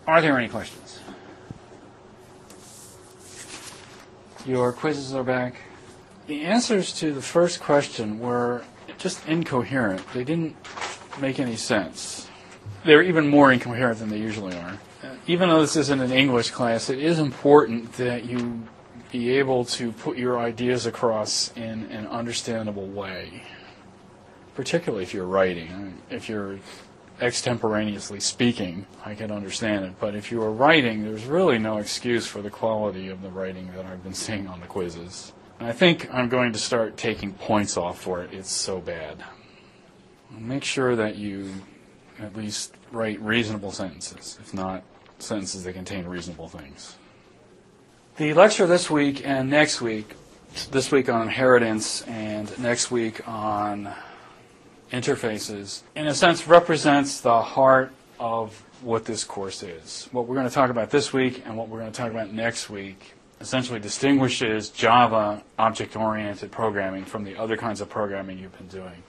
Are there any questions? Your quizzes are back. The answers to the first question were just incoherent. They didn't make any sense. They're even more incoherent than they usually are. Even though this isn't an English class, it is important that you be able to put your ideas across in an understandable way, particularly if you're writing. If you're extemporaneously speaking, I can understand it, but if you are writing, there's really no excuse for the quality of the writing that I've been seeing on the quizzes. And I think I'm going to start taking points off for it. It's so bad. Make sure that you at least write reasonable sentences, if not sentences that contain reasonable things. The lecture this week and next week, this week on inheritance and next week on interfaces, in a sense represents the heart of what this course is. What we're going to talk about this week and what we're going to talk about next week essentially distinguishes Java object-oriented programming from the other kinds of programming you've been doing.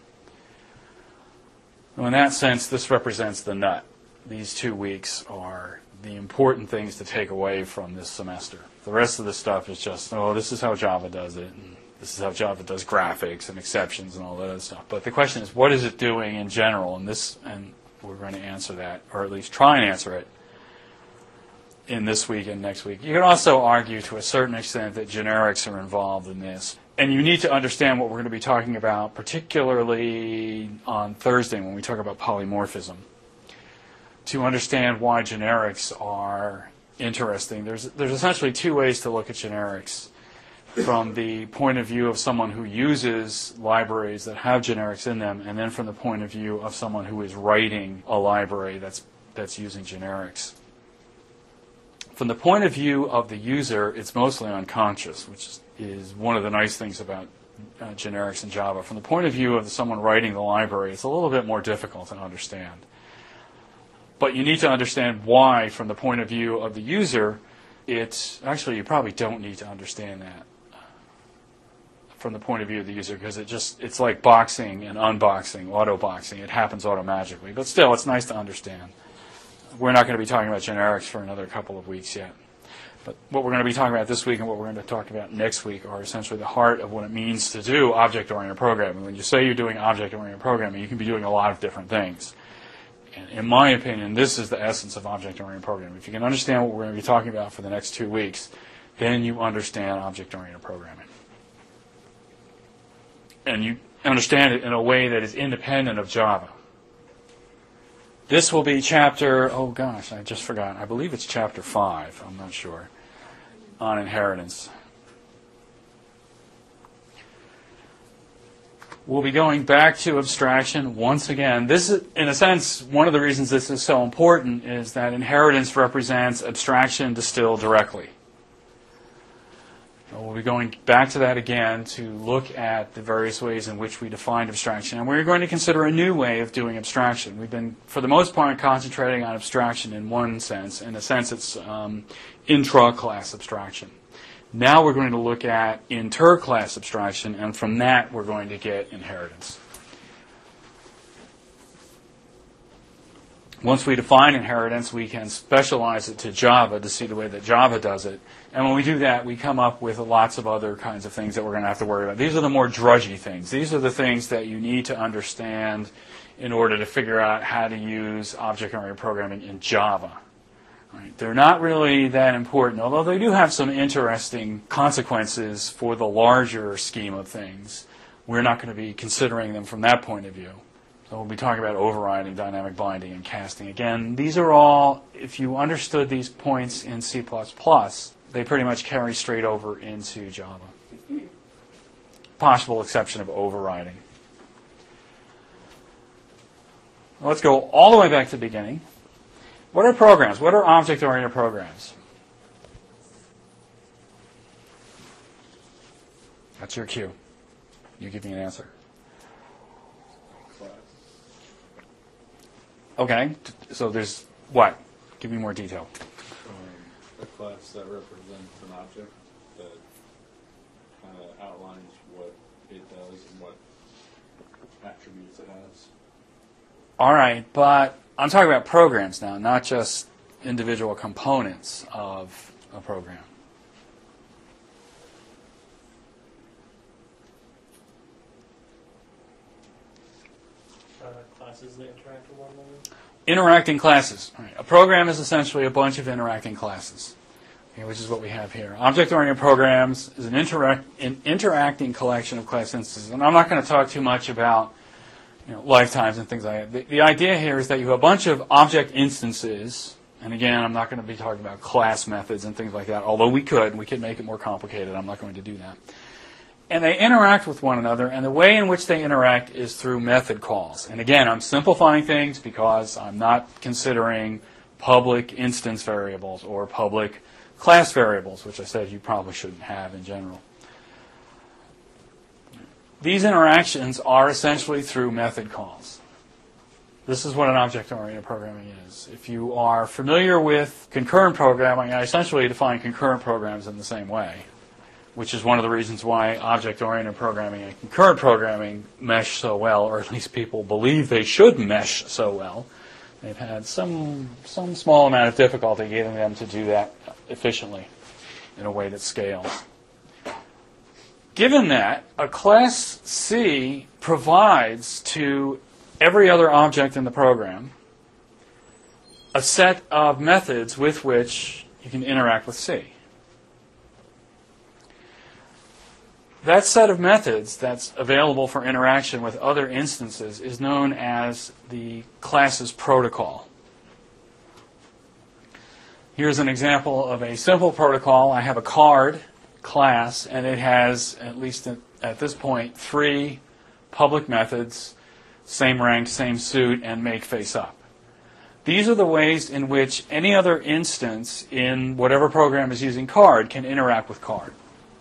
So in that sense, this represents the nut. These 2 weeks are the important things to take away from this semester. The rest of the stuff is just, oh, this is how Java does it, and this is how Java does graphics and exceptions and all that other stuff. But the question is, what is it doing in general? And we're going to answer that, or at least try and answer it, in this week and next week. You can also argue to a certain extent that generics are involved in this. And you need to understand what we're going to be talking about, particularly on Thursday when we talk about polymorphism, to understand why generics are interesting. There's essentially 2 ways to look at generics. From the point of view of someone who uses libraries that have generics in them, and then from the point of view of someone who is writing a library that's using generics. From the point of view of the user, it's mostly unconscious, which is one of the nice things about generics in Java. From the point of view of someone writing the library, it's a little bit more difficult to understand. But you need to understand why, from the point of view of the user, actually you probably don't need to understand that from the point of view of the user, because it's like boxing and unboxing, auto-boxing. It happens automatically. But still, it's nice to understand. We're not going to be talking about generics for another couple of weeks yet. But what we're going to be talking about this week and what we're going to talk about next week are essentially the heart of what it means to do object-oriented programming. When you say you're doing object-oriented programming, you can be doing a lot of different things. And in my opinion, this is the essence of object-oriented programming. If you can understand what we're going to be talking about for the next 2 weeks, then you understand object-oriented programming. And you understand it in a way that is independent of Java. This will be chapter, oh gosh, I just forgot. I believe it's chapter 5, I'm not sure, on inheritance. We'll be going back to abstraction once again. This is, in a sense, one of the reasons this is so important is that inheritance represents abstraction distilled directly. So we'll be going back to that again to look at the various ways in which we define abstraction. And we're going to consider a new way of doing abstraction. We've been, for the most part, concentrating on abstraction in one sense. In a sense, it's intra-class abstraction. Now we're going to look at inter-class abstraction, and from that we're going to get inheritance. Once we define inheritance, we can specialize it to Java to see the way that Java does it. And when we do that, we come up with lots of other kinds of things that we're going to have to worry about. These are the more drudgy things. These are the things that you need to understand in order to figure out how to use object-oriented programming in Java. Right. They're not really that important, although they do have some interesting consequences for the larger scheme of things. We're not going to be considering them from that point of view. So we'll be talking about overriding, dynamic binding, and casting. Again, these are all, if you understood these points in C++, they pretty much carry straight over into Java. Possible exception of overriding. Let's go all the way back to the beginning. What are programs? What are object-oriented programs? That's your cue. You give me an answer. Class. Okay, so there's what? Give me more detail. A class that represents an object that kind of outlines what it does and what attributes it has. All right, but I'm talking about programs now, not just individual components of a program. Classes that interact with one another? Interacting classes. All right. A program is essentially a bunch of interacting classes, okay, which is what we have here. Object-oriented programs is an interacting collection of class instances. And I'm not going to talk too much about lifetimes and things like that. The idea here is that you have a bunch of object instances, and again, I'm not going to be talking about class methods and things like that, although we could make it more complicated. I'm not going to do that. And they interact with one another, and the way in which they interact is through method calls. And again, I'm simplifying things because I'm not considering public instance variables or public class variables, which I said you probably shouldn't have in general. These interactions are essentially through method calls. This is what an object-oriented programming is. If you are familiar with concurrent programming, I essentially define concurrent programs in the same way, which is one of the reasons why object-oriented programming and concurrent programming mesh so well, or at least people believe they should mesh so well. They've had some small amount of difficulty getting them to do that efficiently in a way that scales. Given that, a class C provides to every other object in the program a set of methods with which you can interact with C. That set of methods that's available for interaction with other instances is known as the class's protocol. Here's an example of a simple protocol. I have a card class, and it has, at least at this point, 3 public methods: same rank, same suit, and make face up. These are the ways in which any other instance in whatever program is using card can interact with card.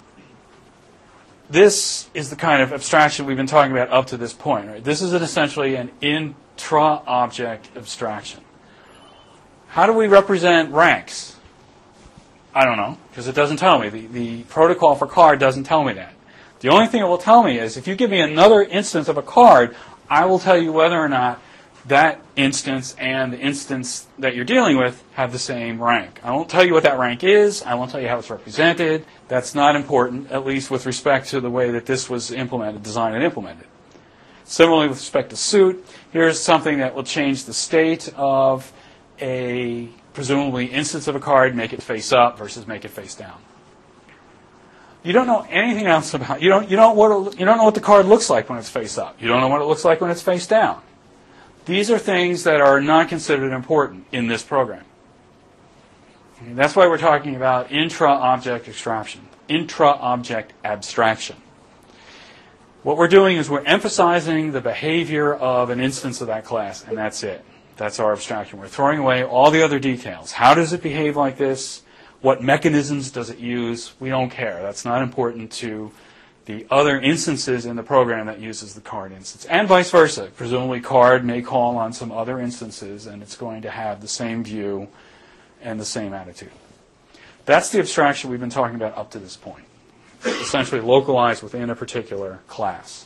This is the kind of abstraction we've been talking about up to this point. Right? This is essentially an intra-object abstraction. How do we represent ranks? I don't know, because it doesn't tell me. The protocol for card doesn't tell me that. The only thing it will tell me is if you give me another instance of a card, I will tell you whether or not that instance and the instance that you're dealing with have the same rank. I won't tell you what that rank is. I won't tell you how it's represented. That's not important, at least with respect to the way that this was implemented, designed and implemented. Similarly, with respect to suit, here's something that will change the state of a presumably instance of a card, make it face up versus make it face down. You don't know anything else about. You don't know what the card looks like when it's face up. You don't know what it looks like when it's face down. These are things that are not considered important in this program. Okay, that's why we're talking about intra-object abstraction. Intra-object abstraction. What we're doing is we're emphasizing the behavior of an instance of that class, and that's it. That's our abstraction. We're throwing away all the other details. How does it behave like this? What mechanisms does it use? We don't care. That's not important to the other instances in the program that uses the card instance. And vice versa. Presumably card may call on some other instances, and it's going to have the same view and the same attitude. That's the abstraction we've been talking about up to this point. Essentially localized within a particular class.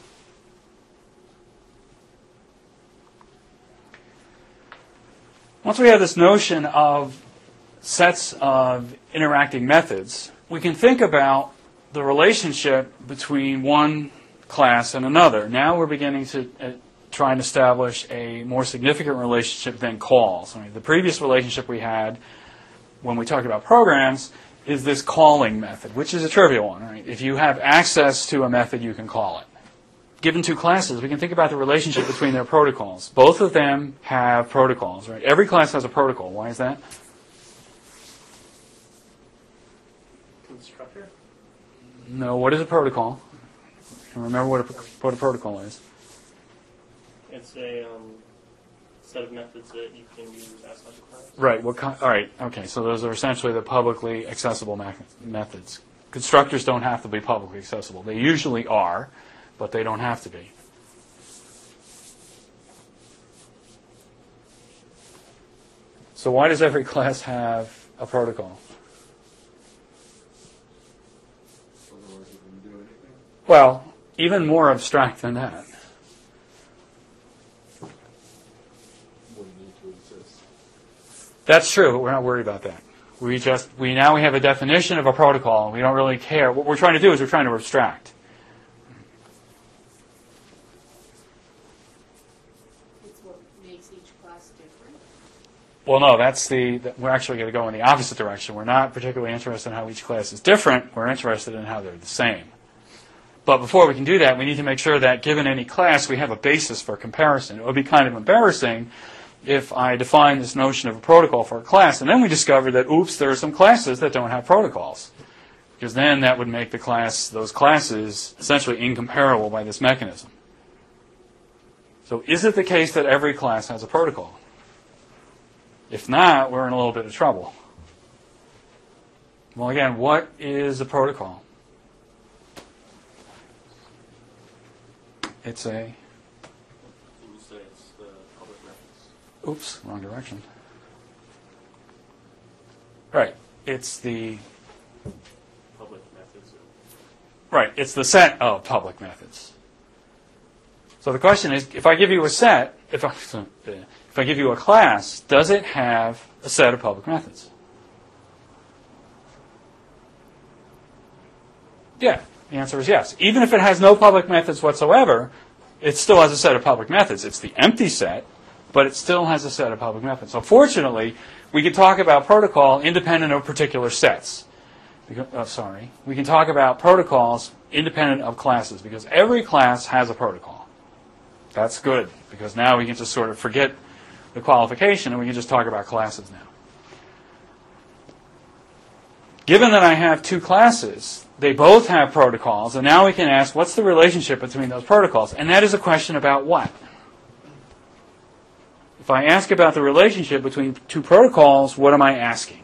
Once we have this notion of sets of interacting methods, we can think about the relationship between one class and another. Now we're beginning to try and establish a more significant relationship than calls. I mean, the previous relationship we had when we talked about programs is this calling method, which is a trivial one. Right? If you have access to a method, you can call it. Given two classes, we can think about the relationship between their protocols. Both of them have protocols. Right? Every class has a protocol. Why is that? Constructor? No, what is a protocol? Remember what a protocol is. It's a set of methods that you can use outside the class. Right. All right. Okay. So those are essentially the publicly accessible methods. Constructors don't have to be publicly accessible. They usually are, but they don't have to be. So why does every class have a protocol? Otherwise, it wouldn't do anything. Well, even more abstract than that. Wouldn't need to exist. That's true, but we're not worried about that. We now have a definition of a protocol, and we don't really care. What we're trying to do is we're trying to abstract. It's what makes each class different. Well, no, we're actually going to go in the opposite direction. We're not particularly interested in how each class is different. We're interested in how they're the same. But before we can do that, we need to make sure that given any class, we have a basis for comparison. It would be kind of embarrassing if I define this notion of a protocol for a class, and then we discover that, oops, there are some classes that don't have protocols. Because then that would make those classes essentially incomparable by this mechanism. So is it the case that every class has a protocol? If not, we're in a little bit of trouble. Well, again, what is a protocol? It's a... You say it's the public methods. Oops, wrong direction. Right, it's the... Public methods. Right, it's the set of public methods. So the question is, if I give you a set, if I give you a class, does it have a set of public methods? Yeah, the answer is yes. Even if it has no public methods whatsoever, it still has a set of public methods. It's the empty set, but it still has a set of public methods. So fortunately, we can talk about protocol independent of particular sets. We can talk about protocols independent of classes, because every class has a protocol. That's good, because now we can just sort of forget the qualification and we can just talk about classes now. Given that I have two classes, they both have protocols, and now we can ask, what's the relationship between those protocols? And that is a question about what? If I ask about the relationship between two protocols, what am I asking?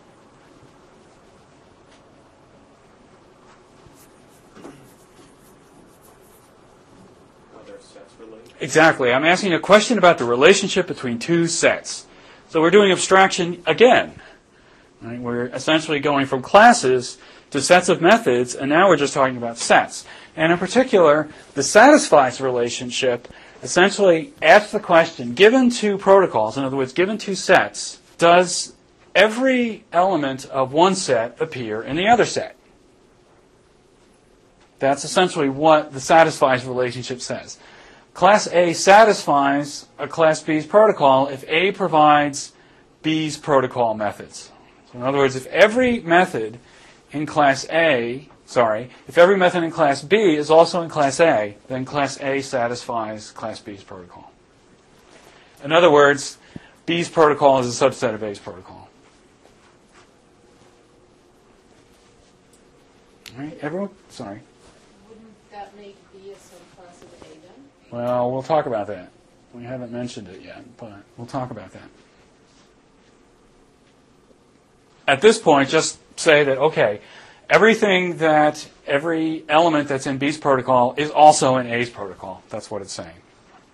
Are there sets related? Exactly. I'm asking a question about the relationship between two sets. So we're doing abstraction again. Right? We're essentially going from classes to sets of methods, and now we're just talking about sets. And in particular, the satisfies relationship essentially asks the question, given two protocols, in other words, given two sets, does every element of one set appear in the other set? That's essentially what the satisfies relationship says. Class A satisfies a Class B's protocol if A provides B's protocol methods. So in other words, if every method in Class A, if every method in Class B is also in Class A, then Class A satisfies Class B's protocol. In other words, B's protocol is a subset of A's protocol. All right, everyone? Sorry. Wouldn't that make B a subclass of A then? Well, we'll talk about that. We haven't mentioned it yet, but we'll talk about that. At this point, just say that, okay, every element that's in B's protocol is also in A's protocol. That's what it's saying.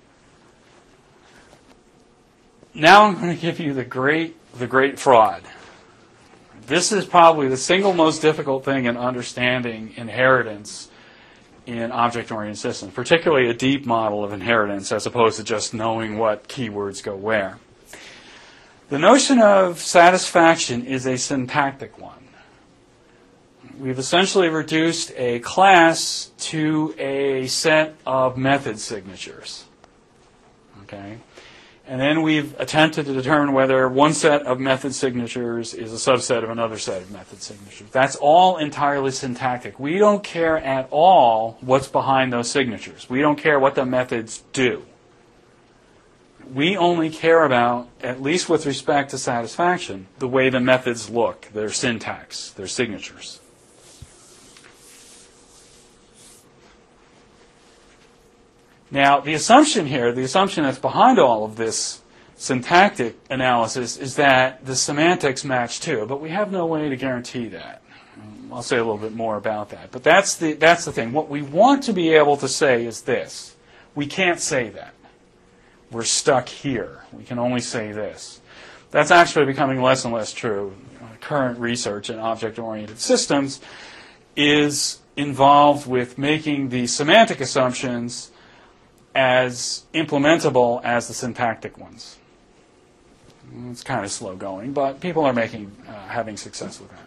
Now I'm going to give you the great fraud. This is probably the single most difficult thing in understanding inheritance in object-oriented systems, particularly a deep model of inheritance as opposed to just knowing what keywords go where. The notion of satisfaction is a syntactic one. We've essentially reduced a class to a set of method signatures. Okay? And then we've attempted to determine whether one set of method signatures is a subset of another set of method signatures. That's all entirely syntactic. We don't care at all what's behind those signatures. We don't care what the methods do. We only care about, at least with respect to satisfaction, the way the methods look, their syntax, their signatures. Now, the assumption here, the assumption that's behind all of this syntactic analysis is that the semantics match too, but we have no way to guarantee that. I'll say a little bit more about that. But that's the thing. What we want to be able to say is this. We can't say that. We're stuck here. We can only say this. That's actually becoming less and less true. Current research in object-oriented systems is involved with making the semantic assumptions as implementable as the syntactic ones. It's kind of slow going, but people are having success with that.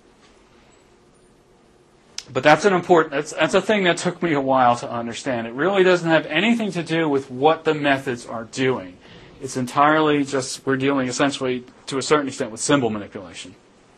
But that's that's a thing that took me a while to understand. It really doesn't have anything to do with what the methods are doing. It's entirely just, we're dealing essentially to a certain extent with symbol manipulation.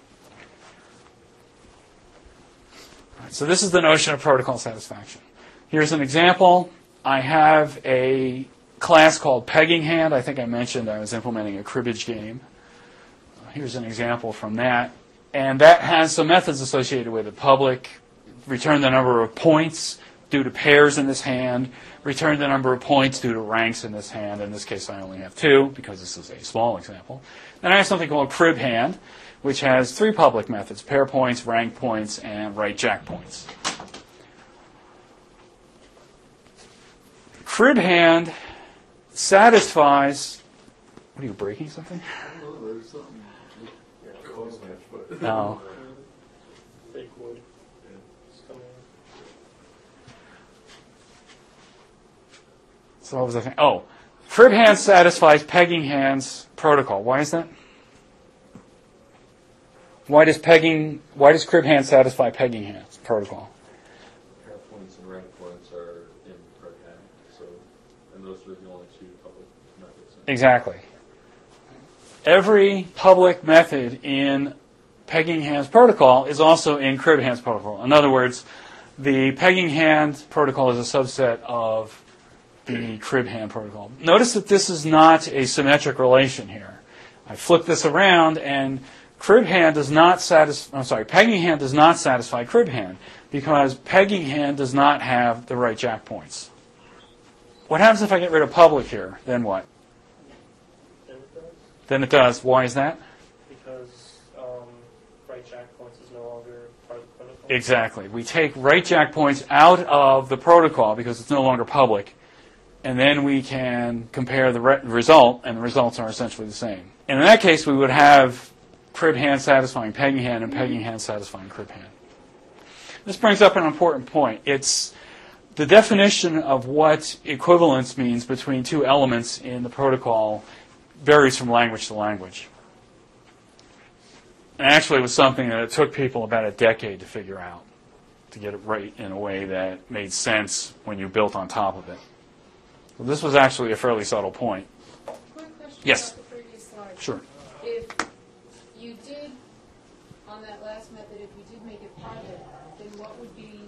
All right, so this is the notion of protocol satisfaction. Here's an example. I have a class called Pegging Hand. I think I mentioned I was implementing a cribbage game. Here's an example from that. And that has some methods associated with it. Public, return the number of points due to pairs in this hand, return the number of points due to ranks in this hand. In this case, I only have 2 because this is a small example. Then I have something called Crib Hand, which has 3 public methods: pair points, rank points, and right jack points. Crib Hand satisfies... What are you, breaking something? There's something. No. Fake wood. It's coming. So what was I saying? Oh, Crib Hand satisfies Pegging Hand's protocol. Why is that? Why does Crib Hand satisfy Pegging Hand's protocol? Pair points and rank points are in Crib Hand, and those are the only 2 public methods. Exactly. Every public method in Pegging Hand's protocol is also in Crib Hand's protocol. In other words, the Pegging Hand protocol is a subset of the Crib Hand protocol. Notice that this is not a symmetric relation here. I flip this around, and Pegging Hand does not satisfy Crib Hand because Pegging Hand does not have the right jack points. What happens if I get rid of public here? Then what? Then it does. Why is that? Because right jack points is no longer part of the protocol. Exactly. We take right jack points out of the protocol because it's no longer public, and then we can compare the result, and the results are essentially the same. And in that case, we would have Crib Hand satisfying Pegging Hand and Pegging Hand satisfying Crib Hand. This brings up an important point. It's the definition of what equivalence means between 2 elements in the protocol varies from language to language. And actually, it was something that it took people about a decade to figure out, to get it right in a way that made sense when you built on top of it. So this was actually a fairly subtle point. Quick question Yes. about the previous slide. Sure. If you did, on that last method, if you did make it private, then what would be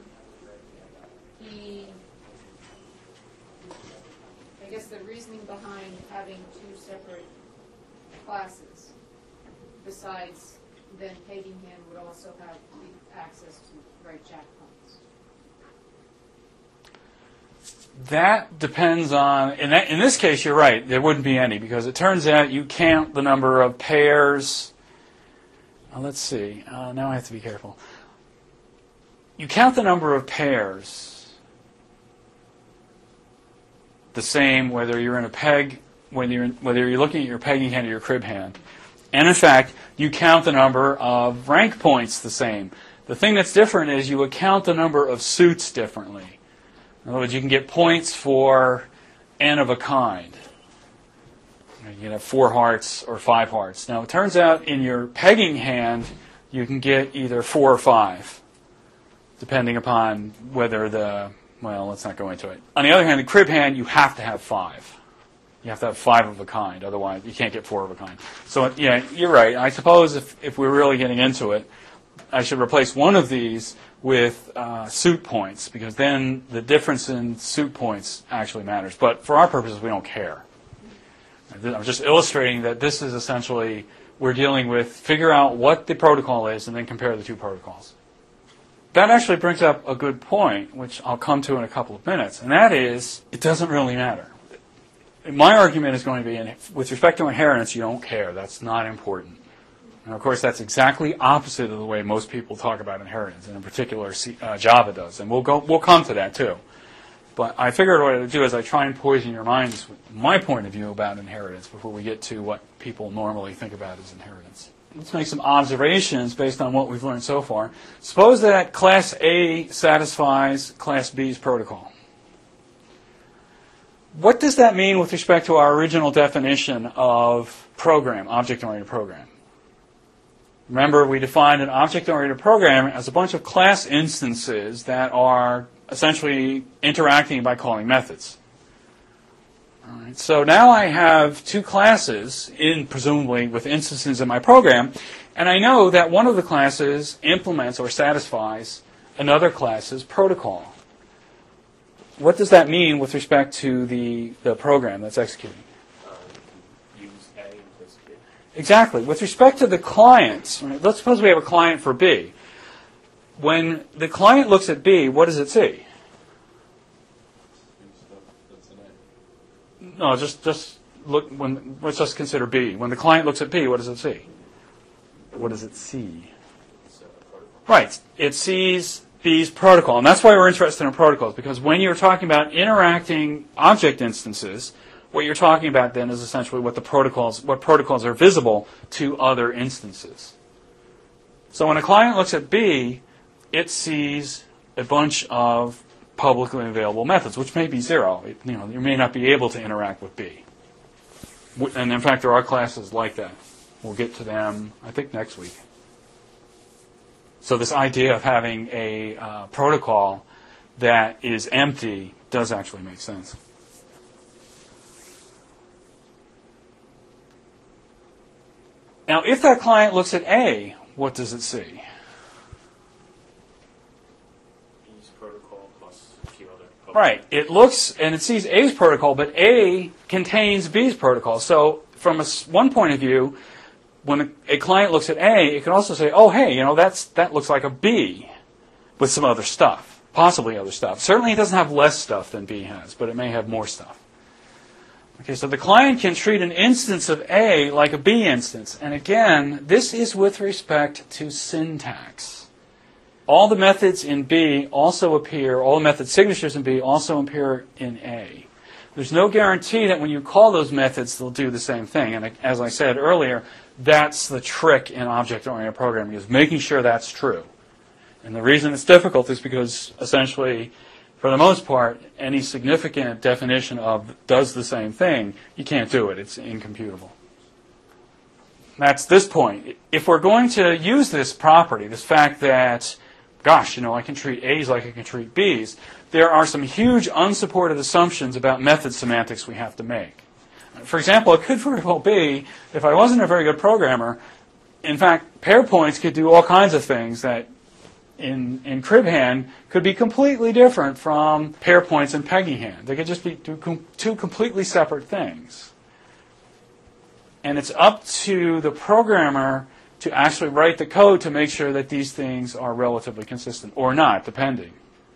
the reasoning behind having 2 separate classes, besides then Pegging Hand would also have access to right jack points? That depends on, in this case, you're right, there wouldn't be any, because it turns out you count the number of pairs. Let's see, now I have to be careful. You count the number of pairs the same whether you're in a peg, whether you're looking at your pegging hand or your crib hand. And in fact, you count the number of rank points the same. The thing that's different is you would count the number of suits differently. In other words, you can get points for n of a kind. You can have 4 hearts or 5 hearts. Now, it turns out in your pegging hand, you can get either 4 or 5, depending upon whether well, let's not go into it. On the other hand, the crib hand, you have to have 5. You have to have 5 of a kind. Otherwise, you can't get 4 of a kind. So, yeah, you're right. I suppose if we're really getting into it, I should replace one of these with suit points, because then the difference in suit points actually matters. But for our purposes, we don't care. I'm just illustrating that this is essentially, we're dealing with figure out what the protocol is and then compare the 2 protocols. That actually brings up a good point, which I'll come to in a couple of minutes, and that is, it doesn't really matter. My argument is going to be, with respect to inheritance, you don't care. That's not important. And of course, that's exactly opposite of the way most people talk about inheritance, and in particular, Java does. And we'll come to that too. But I figured what I would do is I try and poison your minds with my point of view about inheritance before we get to what people normally think about as inheritance. Let's make some observations based on what we've learned so far. Suppose that Class A satisfies Class B's protocol. What does that mean with respect to our original definition of program, object-oriented program? Remember, we defined an object-oriented program as a bunch of class instances that are essentially interacting by calling methods. All right, so now I have two classes, presumably with instances in my program, and I know that one of the classes implements or satisfies another class's protocol. What does that mean with respect to the program that's executing? Use A in place of B. Exactly. With respect to the clients, right, let's suppose we have a client for B. When the client looks at B, what does it see? Same stuff that's in A. No, just look. Let's just consider B. When the client looks at B, what does it see? What does it see? It's a protocol. Right. It sees B's protocol, and that's why we're interested in protocols, because when you're talking about interacting object instances, what you're talking about then is essentially what protocols are visible to other instances. So when a client looks at B, it sees a bunch of publicly available methods, which may be zero. You may not be able to interact with B. And in fact, there are classes like that. We'll get to them, I think, next week. So this idea of having a protocol that is empty does actually make sense. Now, if that client looks at A, what does it see? B's protocol plus a few other public. Right. It looks and it sees A's protocol, but A contains B's protocol. So from one point of view, when a client looks at A, it can also say, oh, hey, that looks like a B with some other stuff, possibly other stuff. Certainly it doesn't have less stuff than B has, but it may have more stuff. Okay, so the client can treat an instance of A like a B instance. And again, this is with respect to syntax. All the methods in B also appear, all the method signatures in B also appear in A. There's no guarantee that when you call those methods, they'll do the same thing. And as I said earlier, that's the trick in object-oriented programming, is making sure that's true. And the reason it's difficult is because essentially, for the most part, any significant definition of does the same thing, you can't do it. It's incomputable. That's this point. If we're going to use this property, this fact that, gosh, I can treat A's like I can treat B's, there are some huge unsupported assumptions about method semantics we have to make. For example, it could very well be, if I wasn't a very good programmer, in fact, pair points could do all kinds of things that in Cribhand could be completely different from pair points in Peggyhand. They could just be two completely separate things. And it's up to the programmer to actually write the code to make sure that these things are relatively consistent, or not, depending.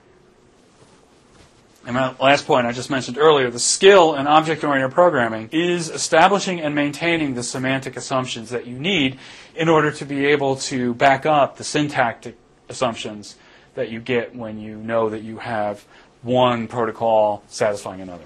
And my last point I just mentioned earlier, the skill in object-oriented programming is establishing and maintaining the semantic assumptions that you need in order to be able to back up the syntactic assumptions that you get when you know that you have one protocol satisfying another.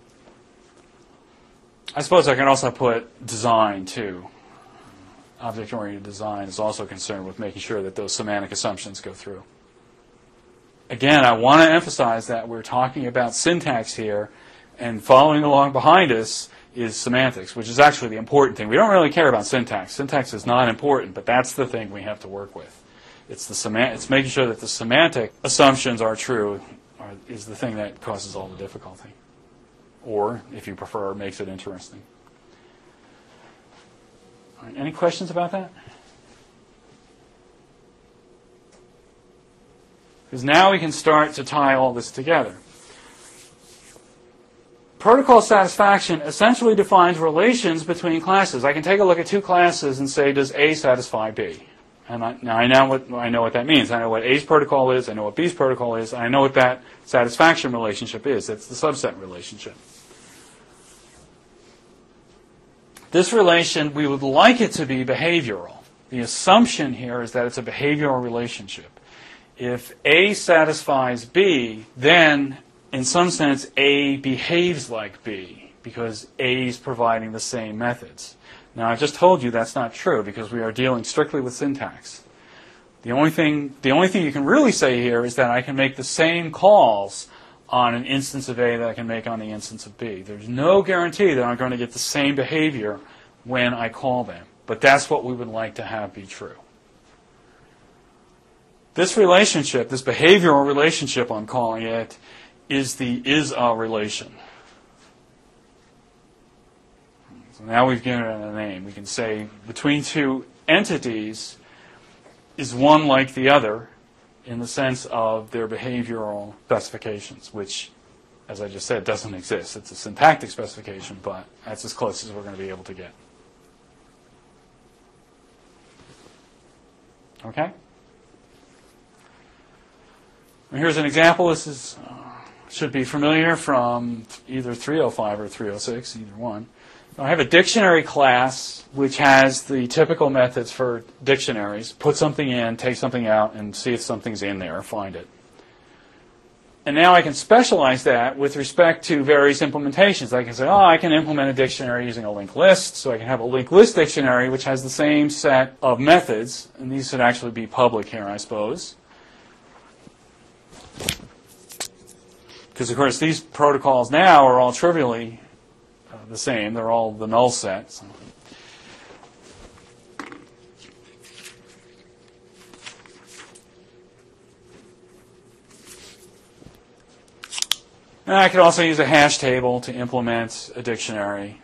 I suppose I can also put design, too. Object-oriented design is also concerned with making sure that those semantic assumptions go through. Again, I want to emphasize that we're talking about syntax here, and following along behind us is semantics, which is actually the important thing. We don't really care about syntax. Syntax is not important, but that's the thing we have to work with. It's making sure that the semantic assumptions are true is the thing that causes all the difficulty. Or, if you prefer, makes it interesting. All right, any questions about that? Because now we can start to tie all this together. Protocol satisfaction essentially defines relations between classes. I can take a look at two classes and say, does A satisfy B? And I know what that means. I know what A's protocol is, I know what B's protocol is, and I know what that satisfaction relationship is. It's the subset relationship. This relation, we would like it to be behavioral. The assumption here is that it's a behavioral relationship. If A satisfies B, then, in some sense, A behaves like B, because A is providing the same methods. Now, I've just told you that's not true, because we are dealing strictly with syntax. The only thing you can really say here is that I can make the same calls on an instance of A that I can make on the instance of B. There's no guarantee that I'm going to get the same behavior when I call them. But that's what we would like to have be true. This relationship, this behavioral relationship I'm calling it, is the is-a relation. So now we've given it a name. We can say between two entities is one like the other in the sense of their behavioral specifications, which, as I just said, doesn't exist. It's a syntactic specification, but that's as close as we're going to be able to get. Okay? And here's an example. This is should be familiar from either 305 or 306, either one. I have a dictionary class which has the typical methods for dictionaries. Put something in, take something out, and see if something's in there, find it. And now I can specialize that with respect to various implementations. I can say, I can implement a dictionary using a linked list. So I can have a linked list dictionary which has the same set of methods. And these should actually be public here, I suppose. Because, of course, these protocols now are all trivially the same. They're all the null sets. And I could also use a hash table to implement a dictionary.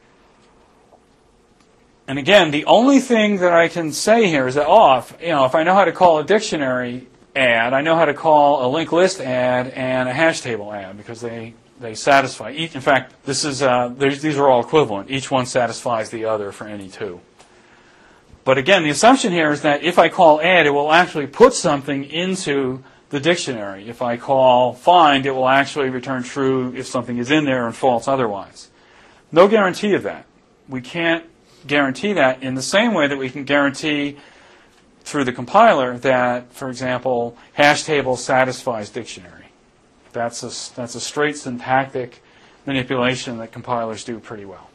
And again, the only thing that I can say here is that, if I know how to call a dictionary add, I know how to call a linked list add and a hash table add because they satisfy each. In fact, these are all equivalent. Each one satisfies the other for any two. But again, the assumption here is that if I call add, it will actually put something into the dictionary. If I call find, it will actually return true if something is in there and false otherwise. No guarantee of that. We can't guarantee that in the same way that we can guarantee through the compiler that, for example, hash table satisfies dictionary. That's a straight syntactic manipulation that compilers do pretty well.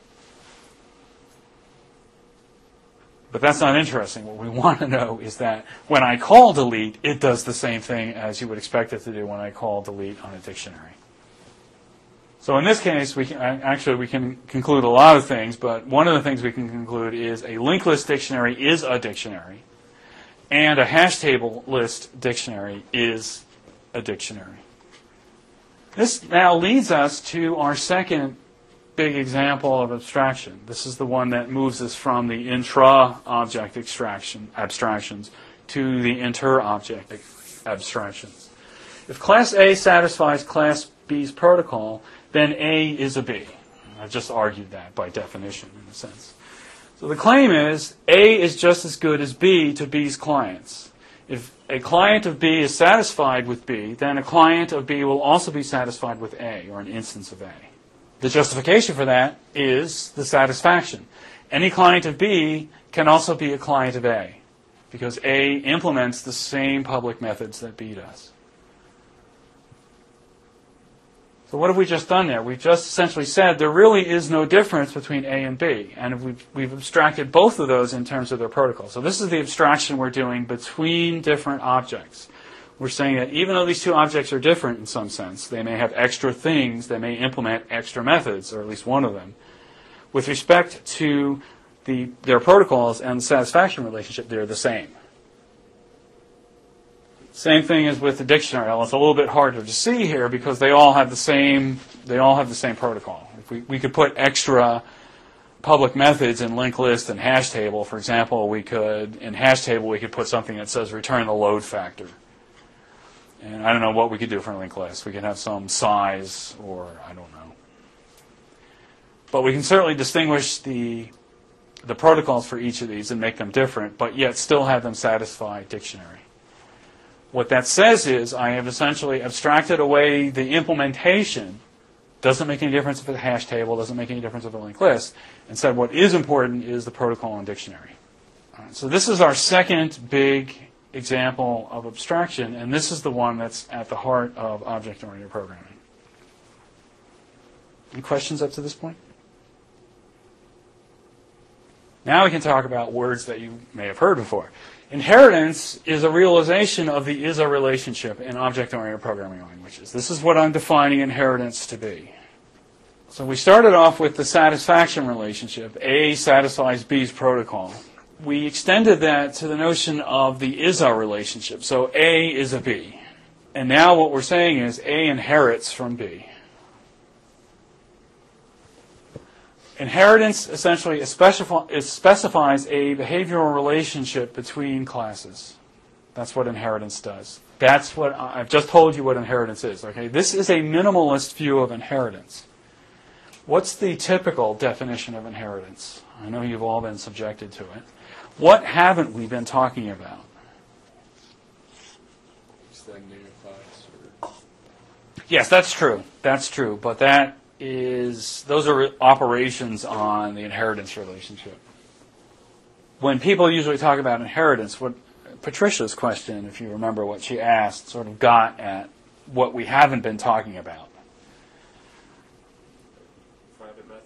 But that's not interesting. What we want to know is that when I call delete, it does the same thing as you would expect it to do when I call delete on a dictionary. So in this case, we can conclude a lot of things, but one of the things we can conclude is a linked list dictionary is a dictionary, and a hash table list dictionary is a dictionary. This now leads us to our second big example of abstraction. This is the one that moves us from the intra-object abstractions to the inter-object abstractions. If class A satisfies class B's protocol, then A is a B. I've just argued that by definition, in a sense. So the claim is A is just as good as B to B's clients. If a client of B is satisfied with B, then a client of B will also be satisfied with A, or an instance of A. The justification for that is the satisfaction. Any client of B can also be a client of A, because A implements the same public methods that B does. So what have we just done there? We've just essentially said there really is no difference between A and B, and we've abstracted both of those in terms of their protocol. So this is the abstraction we're doing between different objects. We're saying that even though these two objects are different in some sense, they may have extra things, they may implement extra methods, or at least one of them. With respect to their protocols and the satisfaction relationship, they're the same. Same thing as with the dictionary. Well, it's a little bit harder to see here because they all have the same protocol. If we could put extra public methods in linked list and hash table. For example, in hash table we could put something that says return the load factor. And I don't know what we could do for a linked list. We could have some size, or I don't know. But we can certainly distinguish the protocols for each of these and make them different, but yet still have them satisfy dictionary. What that says is I have essentially abstracted away the implementation. Doesn't make any difference if it's a hash table, doesn't make any difference if it's a linked list. Instead, what is important is the protocol and dictionary. All right, so this is our second big example of abstraction, and this is the one that's at the heart of object-oriented programming. Any questions up to this point? Now we can talk about words that you may have heard before. Inheritance is a realization of the is-a relationship in object-oriented programming languages. This is what I'm defining inheritance to be. So we started off with the satisfaction relationship. A satisfies B's protocol. We extended that to the notion of the is-a relationship. So A is a B. And now what we're saying is A inherits from B. Inheritance essentially specifies a behavioral relationship between classes. That's what inheritance does. That's what I've just told you what inheritance is. Okay, this is a minimalist view of inheritance. What's the typical definition of inheritance? I know you've all been subjected to it. What haven't we been talking about? Yes, that's true. That's true. But those are operations on the inheritance relationship. When people usually talk about inheritance, what Patricia's question, if you remember what she asked, sort of got at what we haven't been talking about. Private methods.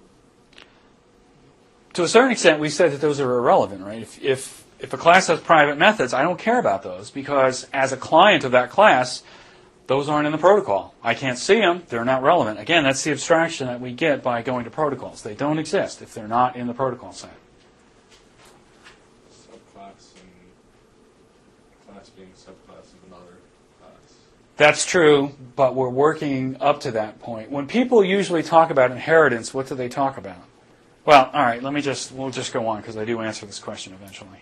To a certain extent, we said that those are irrelevant, right? If a class has private methods, I don't care about those because as a client of that class, those aren't in the protocol. I can't see them. They're not relevant. Again, that's the abstraction that we get by going to protocols. They don't exist if they're not in the protocol set. Subclass and class being subclass of another class. That's true, but we're working up to that point. When people usually talk about inheritance, what do they talk about? Well, all right, we'll just go on because I do answer this question eventually.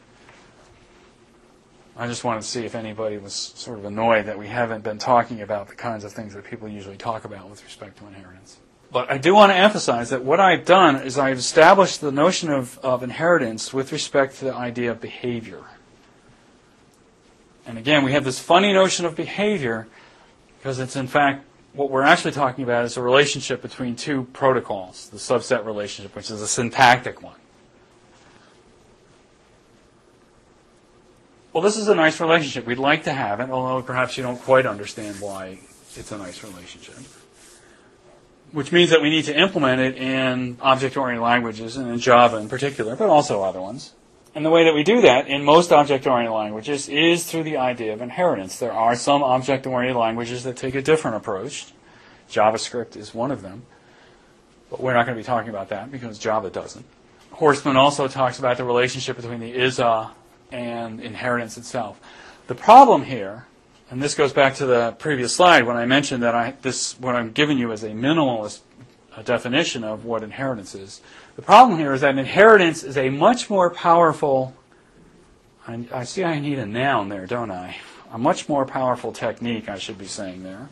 I just wanted to see if anybody was sort of annoyed that we haven't been talking about the kinds of things that people usually talk about with respect to inheritance. But I do want to emphasize that what I've done is I've established the notion of inheritance with respect to the idea of behavior. And again, we have this funny notion of behavior because it's in fact what we're actually talking about is a relationship between two protocols, the subset relationship, which is a syntactic one. Well, this is a nice relationship. We'd like to have it, although perhaps you don't quite understand why it's a nice relationship. Which means that we need to implement it in object-oriented languages, and in Java in particular, but also other ones. And the way that we do that in most object-oriented languages is through the idea of inheritance. There are some object-oriented languages that take a different approach. JavaScript is one of them. But we're not going to be talking about that because Java doesn't. Horstman also talks about the relationship between the is-a and inheritance itself. The problem here, and this goes back to the previous slide when I mentioned that what I'm giving you is a minimalist definition of what inheritance is. The problem here is that inheritance is a much more powerful, I see I need a noun there, don't I? A much more powerful technique, I should be saying there.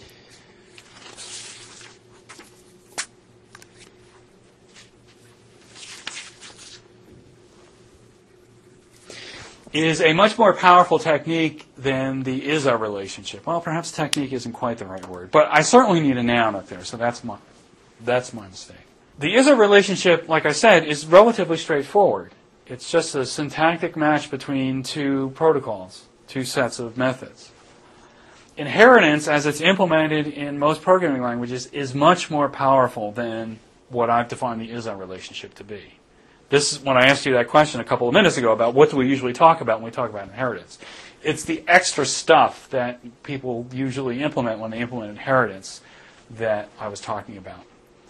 Is a much more powerful technique than the is-a relationship. Well, perhaps technique isn't quite the right word, but I certainly need a noun up there, so that's my mistake. The is-a relationship, like I said, is relatively straightforward. It's just a syntactic match between two protocols, two sets of methods. Inheritance, as it's implemented in most programming languages, is much more powerful than what I've defined the is-a relationship to be. This is when I asked you that question a couple of minutes ago about what do we usually talk about when we talk about inheritance. It's the extra stuff that people usually implement when they implement inheritance that I was talking about.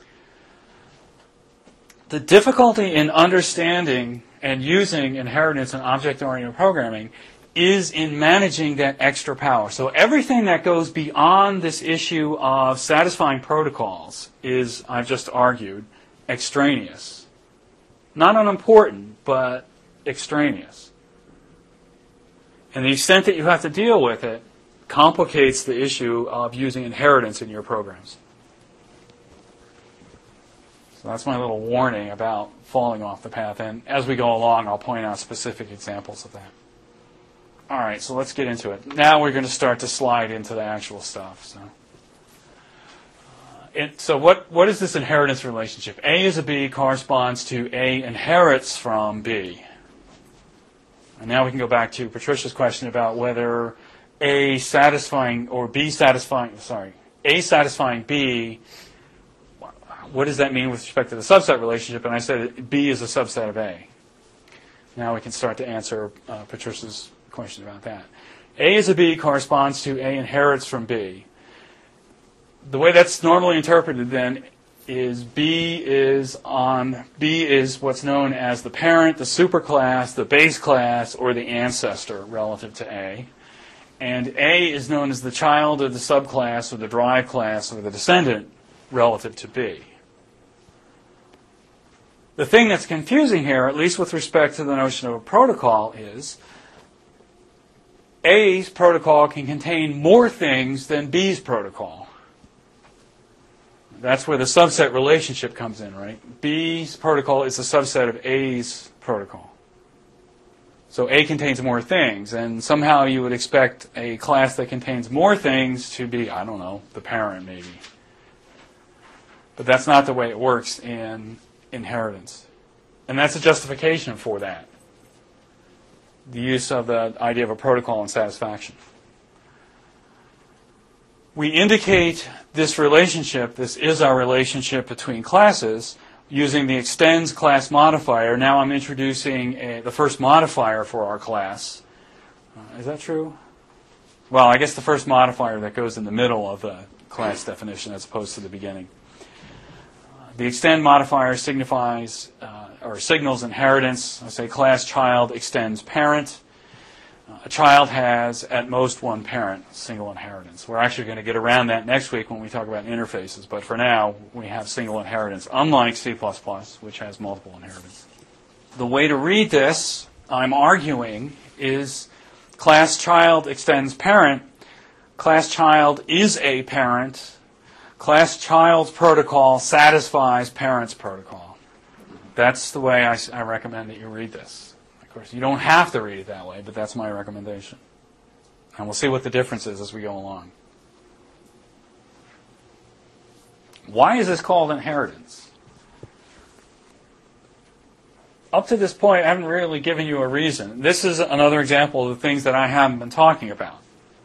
The difficulty in understanding and using inheritance in object-oriented programming is in managing that extra power. So everything that goes beyond this issue of satisfying protocols is, I've just argued, extraneous. Not unimportant, but extraneous. And the extent that you have to deal with it complicates the issue of using inheritance in your programs. So that's my little warning about falling off the path. And as we go along, I'll point out specific examples of that. All right, so let's get into it. Now we're going to start to slide into the actual stuff. So what is this inheritance relationship? A is a B corresponds to A inherits from B. And now we can go back to Patricia's question about whether A satisfying B, what does that mean with respect to the subset relationship? And I said B is a subset of A. Now we can start to answer Patricia's question about that. A is a B corresponds to A inherits from B. The way that's normally interpreted then is B is what's known as the parent, the superclass, the base class, or the ancestor relative to A. And A is known as the child or the subclass or the derived class or the descendant relative to B. The thing that's confusing here, at least with respect to the notion of a protocol, is A's protocol can contain more things than B's protocol. That's where the subset relationship comes in, right? B's protocol is a subset of A's protocol. So A contains more things, and somehow you would expect a class that contains more things to be, I don't know, the parent maybe. But that's not the way it works in inheritance. And that's a justification for that. The use of the idea of a protocol and satisfaction. We indicate this relationship, this is our relationship between classes, using the extends class modifier. Now I'm introducing the first modifier for our class. Is that true? Well, I guess the first modifier that goes in the middle of the class definition as opposed to the beginning. The extend modifier signifies or signals inheritance. I say class child extends parent. A child has at most one parent, single inheritance. We're actually going to get around that next week when we talk about interfaces, but for now we have single inheritance, unlike C++, which has multiple inheritance. The way to read this, I'm arguing, is class child extends parent. Class child is a parent. Class child's protocol satisfies parent's protocol. That's the way I recommend that you read this. Of course, you don't have to read it that way, but that's my recommendation. And we'll see what the difference is as we go along. Why is this called inheritance? Up to this point, I haven't really given you a reason. This is another example of the things that I haven't been talking about.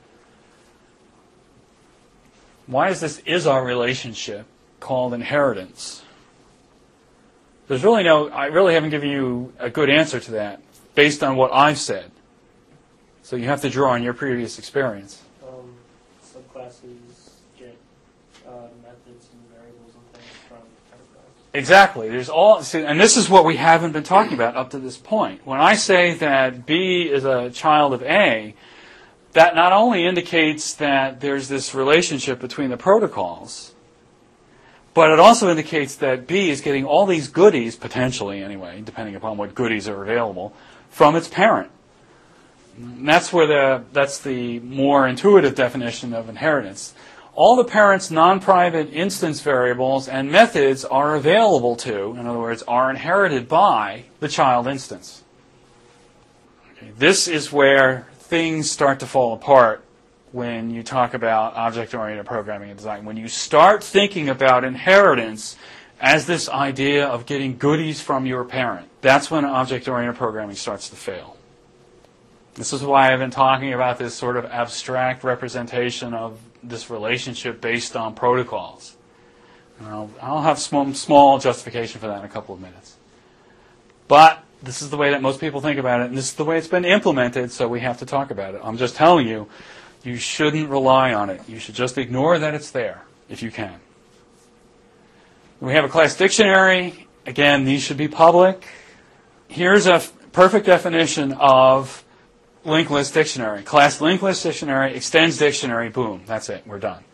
Why is our relationship called inheritance? I really haven't given you a good answer to that based on what I've said. So you have to draw on your previous experience. Subclasses get methods and variables and things from enterprise. Exactly. And this is what we haven't been talking about up to this point. When I say that B is a child of A, that not only indicates that there's this relationship between the protocols, but it also indicates that B is getting all these goodies, potentially anyway, depending upon what goodies are available, from its parent. And that's the more intuitive definition of inheritance. All the parent's non-private instance variables and methods are available to, in other words, are inherited by the child instance. Okay, this is where things start to fall apart when you talk about object-oriented programming and design. When you start thinking about inheritance as this idea of getting goodies from your parent, that's when object-oriented programming starts to fail. This is why I've been talking about this sort of abstract representation of this relationship based on protocols. And I'll have small justification for that in a couple of minutes. But this is the way that most people think about it, and this is the way it's been implemented, so we have to talk about it. I'm just telling you, you shouldn't rely on it. You should just ignore that it's there, if you can. We have a class dictionary. Again, these should be public. Here's a perfect definition of linked list dictionary. Class linked list dictionary extends dictionary. Boom. That's it. We're done.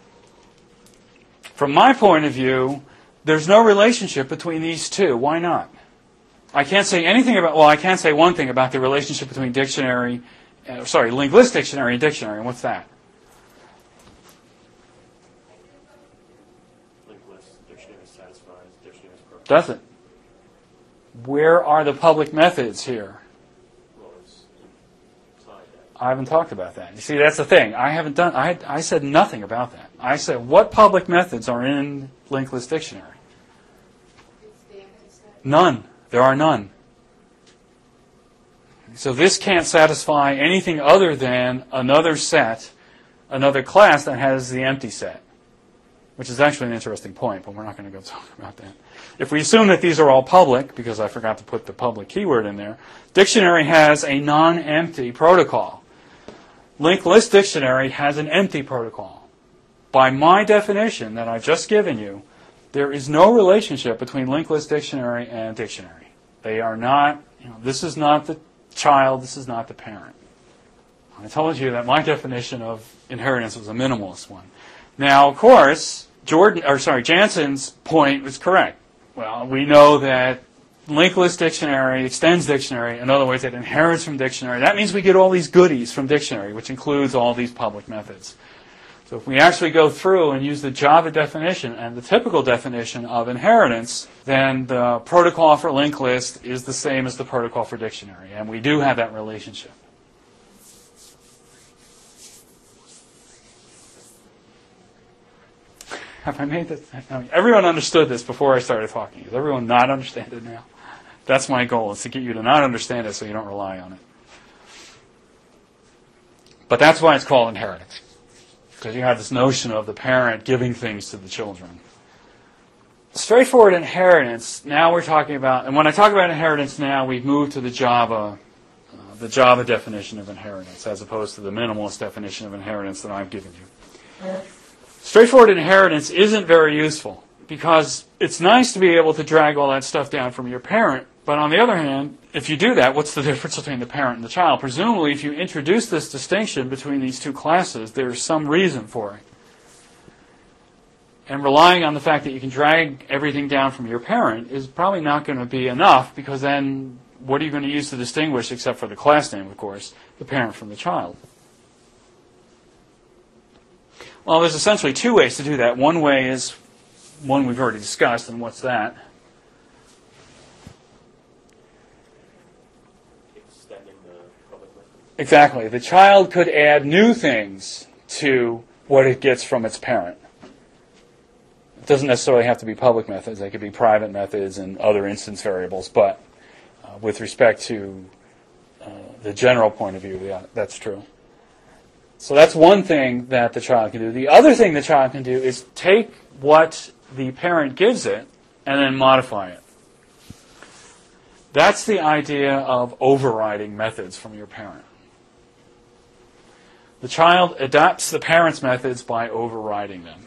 From my point of view, there's no relationship between these two. Why not? I can't say anything about, I can say one thing about the relationship between linked list dictionary and dictionary. And what's that? Linked list dictionary satisfies dictionary's purpose. Does it? Where are the public methods here? Well, it's inside that. I haven't talked about that. You see, that's the thing. I said nothing about that. I said, what public methods are in linked list dictionary? None. There are none. So this can't satisfy anything other than another set, another class that has the empty set. which is actually an interesting point, but we're not going to go talk about that. If we assume that these are all public, because I forgot to put the public keyword in there, dictionary has a non-empty protocol. Linked list dictionary has an empty protocol. By my definition that I've just given you, there is no relationship between linked list dictionary and dictionary. They are not, this is not the child, this is not the parent. I told you that my definition of inheritance was a minimalist one. Now, of course, Jansen's point was correct. Well, we know that linked list dictionary extends dictionary. In other words, it inherits from dictionary. That means we get all these goodies from dictionary, which includes all these public methods. So if we actually go through and use the Java definition and the typical definition of inheritance, then the protocol for linked list is the same as the protocol for dictionary. And we do have that relationship. Have I made this? Everyone understood this before I started talking. Does everyone not understand it now? That's my goal, is to get you to not understand it so you don't rely on it. But that's why it's called inheritance. Because you have this notion of the parent giving things to the children. Straightforward inheritance, now we're talking about, and when I talk about inheritance now, we've moved to the Java definition of inheritance, as opposed to the minimalist definition of inheritance that I've given you. Straightforward inheritance isn't very useful because it's nice to be able to drag all that stuff down from your parent, but on the other hand, if you do that, what's the difference between the parent and the child? Presumably, if you introduce this distinction between these two classes, there's some reason for it. And relying on the fact that you can drag everything down from your parent is probably not going to be enough, because then what are you going to use to distinguish, except for the class name, of course, the parent from the child? Well, there's essentially two ways to do that. One way is one we've already discussed, and what's that? Extending the public method. Exactly. The child could add new things to what it gets from its parent. It doesn't necessarily have to be public methods. They could be private methods and other instance variables, but with respect to the general point of view, yeah, that's true. So that's one thing that the child can do. The other thing the child can do is take what the parent gives it and then modify it. That's the idea of overriding methods from your parent. The child adapts the parent's methods by overriding them.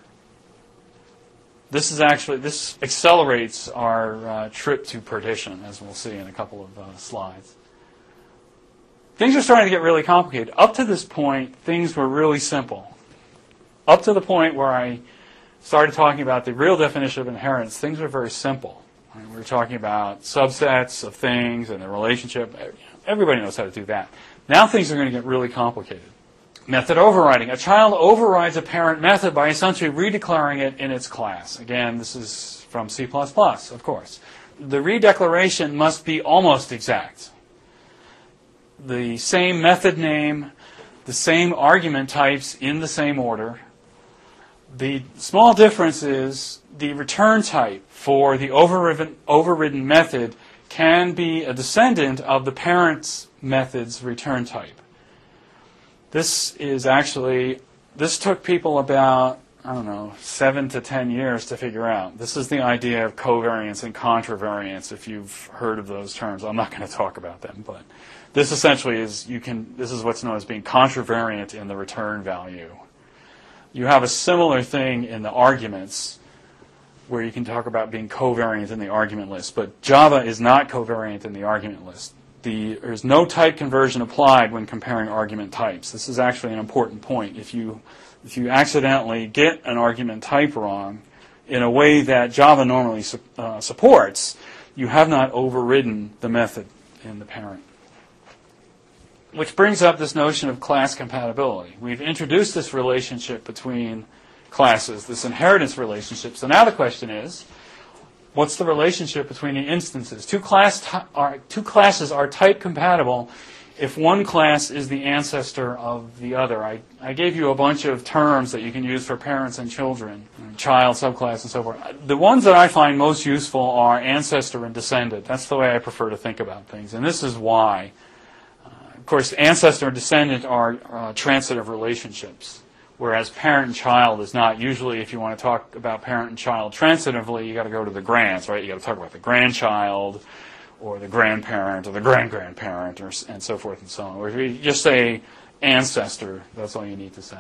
This accelerates our trip to perdition, as we'll see in a couple of slides. Things are starting to get really complicated. Up to this point, things were really simple. Up to the point where I started talking about the real definition of inheritance, things were very simple. We were talking about subsets of things and the relationship. Everybody knows how to do that. Now things are going to get really complicated. Method overriding. A child overrides a parent method by essentially redeclaring it in its class. Again, this is from C++, of course. The redeclaration must be almost exact. The same method name, the same argument types in the same order. The small difference is the return type for the overridden method can be a descendant of the parent's method's return type. This took people about, 7 to 10 years to figure out. This is the idea of covariance and contravariance, if you've heard of those terms. I'm not going to talk about them, but this essentially is, this is what's known as being contravariant in the return value. You have a similar thing in the arguments, where you can talk about being covariant in the argument list, but Java is not covariant in the argument list. There's no type conversion applied when comparing argument types. This is actually an important point. If you accidentally get an argument type wrong in a way that Java normally supports, you have not overridden the method in the parent. Which brings up this notion of class compatibility. We've introduced this relationship between classes, this inheritance relationship. So now the question is, what's the relationship between the instances? Two classes are type compatible if one class is the ancestor of the other. I gave you a bunch of terms that you can use for parents and children, child, subclass, and so forth. The ones that I find most useful are ancestor and descendant. That's the way I prefer to think about things, and this is why. Of course, ancestor and descendant are transitive relationships. whereas parent and child is not. Usually, if you want to talk about parent and child transitively, you got to go to the grands, right? You got to talk about the grandchild, or the grandparent, or the grand-grandparent, and so forth and so on. Or if you just say ancestor, that's all you need to say.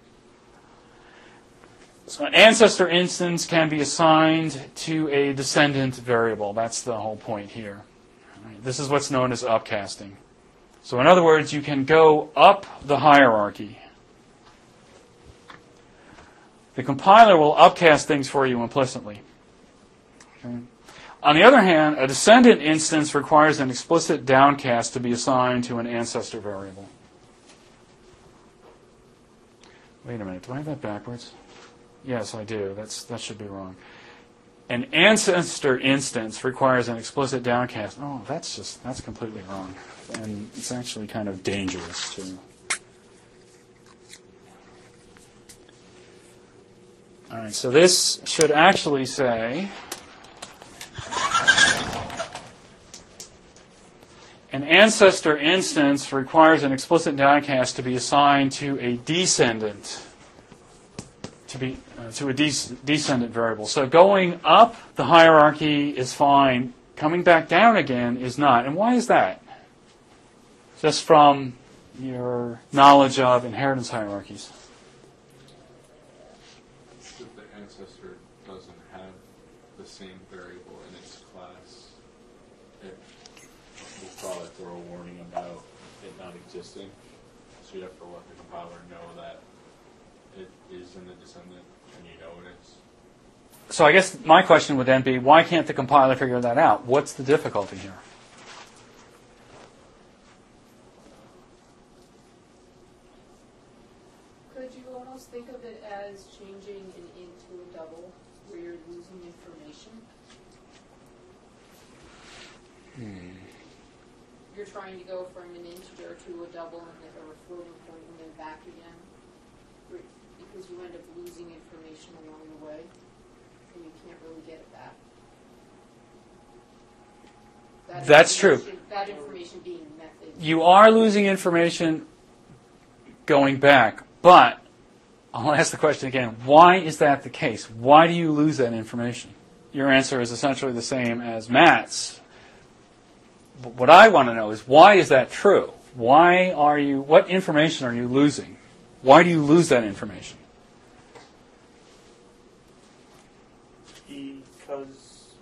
So an ancestor instance can be assigned to a descendant variable. That's the whole point here. Right. This is what's known as upcasting. So in other words, you can go up the hierarchy. The compiler will upcast things for you implicitly. Okay. On the other hand, a descendant instance requires an explicit downcast to be assigned to an ancestor variable. Wait a minute, do I have that backwards? Yes, I do. That should be wrong. An ancestor instance requires an explicit downcast. Oh, that's completely wrong. And it's actually kind of dangerous, too. All right, so this should actually say an ancestor instance requires an explicit downcast to be assigned to a descendant, to a descendant variable. So going up the hierarchy is fine. Coming back down again is not. And why is that? Just from your knowledge of inheritance hierarchies. If the ancestor doesn't have the same variable in its class, we'll probably throw a warning about it not existing. So you have to let the compiler know that it is in the descendant, and you know it is. So I guess my question would then be, why can't the compiler figure that out? What's the difficulty here? Could you almost think of it as changing an int to a double, where you're losing information? You're trying to go from an integer to a double or a floating point and then back again, because you end up losing information along the way, and you can't really get it back. That's true. That information being method. You are losing information going back, but I'll ask the question again. Why is that the case? Why do you lose that information? Your answer is essentially the same as Matt's. But what I want to know is, why is that true? What information are you losing? Why do you lose that information? Because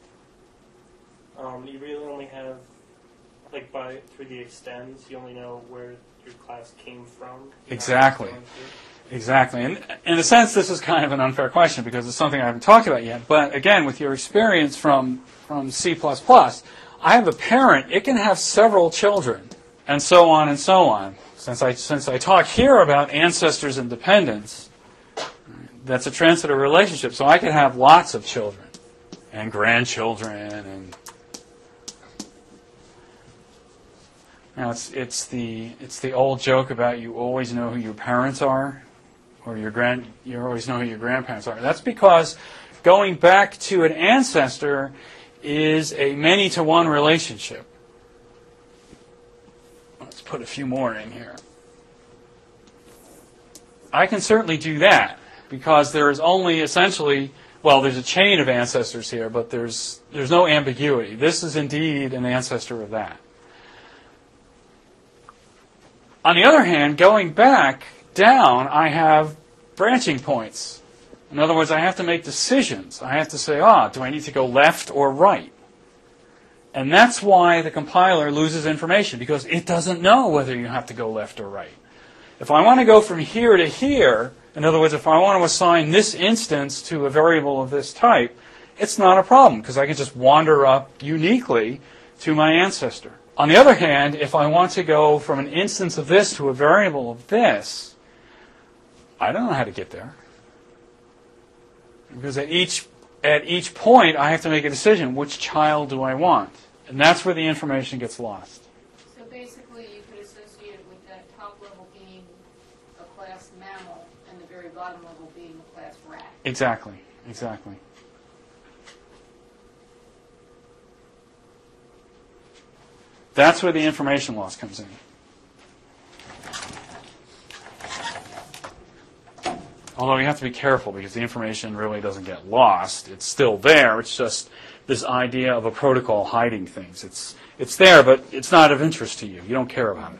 you really only have, through the extends, you only know where your class came from. Exactly. Exactly. And in a sense, this is kind of an unfair question because it's something I haven't talked about yet. But again, with your experience from C++, I have a parent. It can have several children, and so on and so on. Since I talk here about ancestors and dependents, that's a transitive relationship. So I can have lots of children and grandchildren, and now it's the old joke about you always know who your parents are, or you always know who your grandparents are. That's because going back to an ancestor is a many-to-one relationship. Let's put a few more in here. I can certainly do that because there is only essentially, there's a chain of ancestors here, but there's no ambiguity. This is indeed an ancestor of that. On the other hand, going back down, I have branching points. In other words, I have to make decisions. I have to say, do I need to go left or right? And that's why the compiler loses information, because it doesn't know whether you have to go left or right. If I want to go from here to here, in other words, if I want to assign this instance to a variable of this type, it's not a problem, because I can just wander up uniquely to my ancestor. On the other hand, if I want to go from an instance of this to a variable of this, I don't know how to get there. Because at each point, I have to make a decision. Which child do I want? And that's where the information gets lost. So basically, you could associate it with that top level being a class mammal and the very bottom level being a class rat. Exactly. That's where the information loss comes in. Although you have to be careful because the information really doesn't get lost. It's still there. It's just this idea of a protocol hiding things. It's there, but it's not of interest to you. You don't care about it.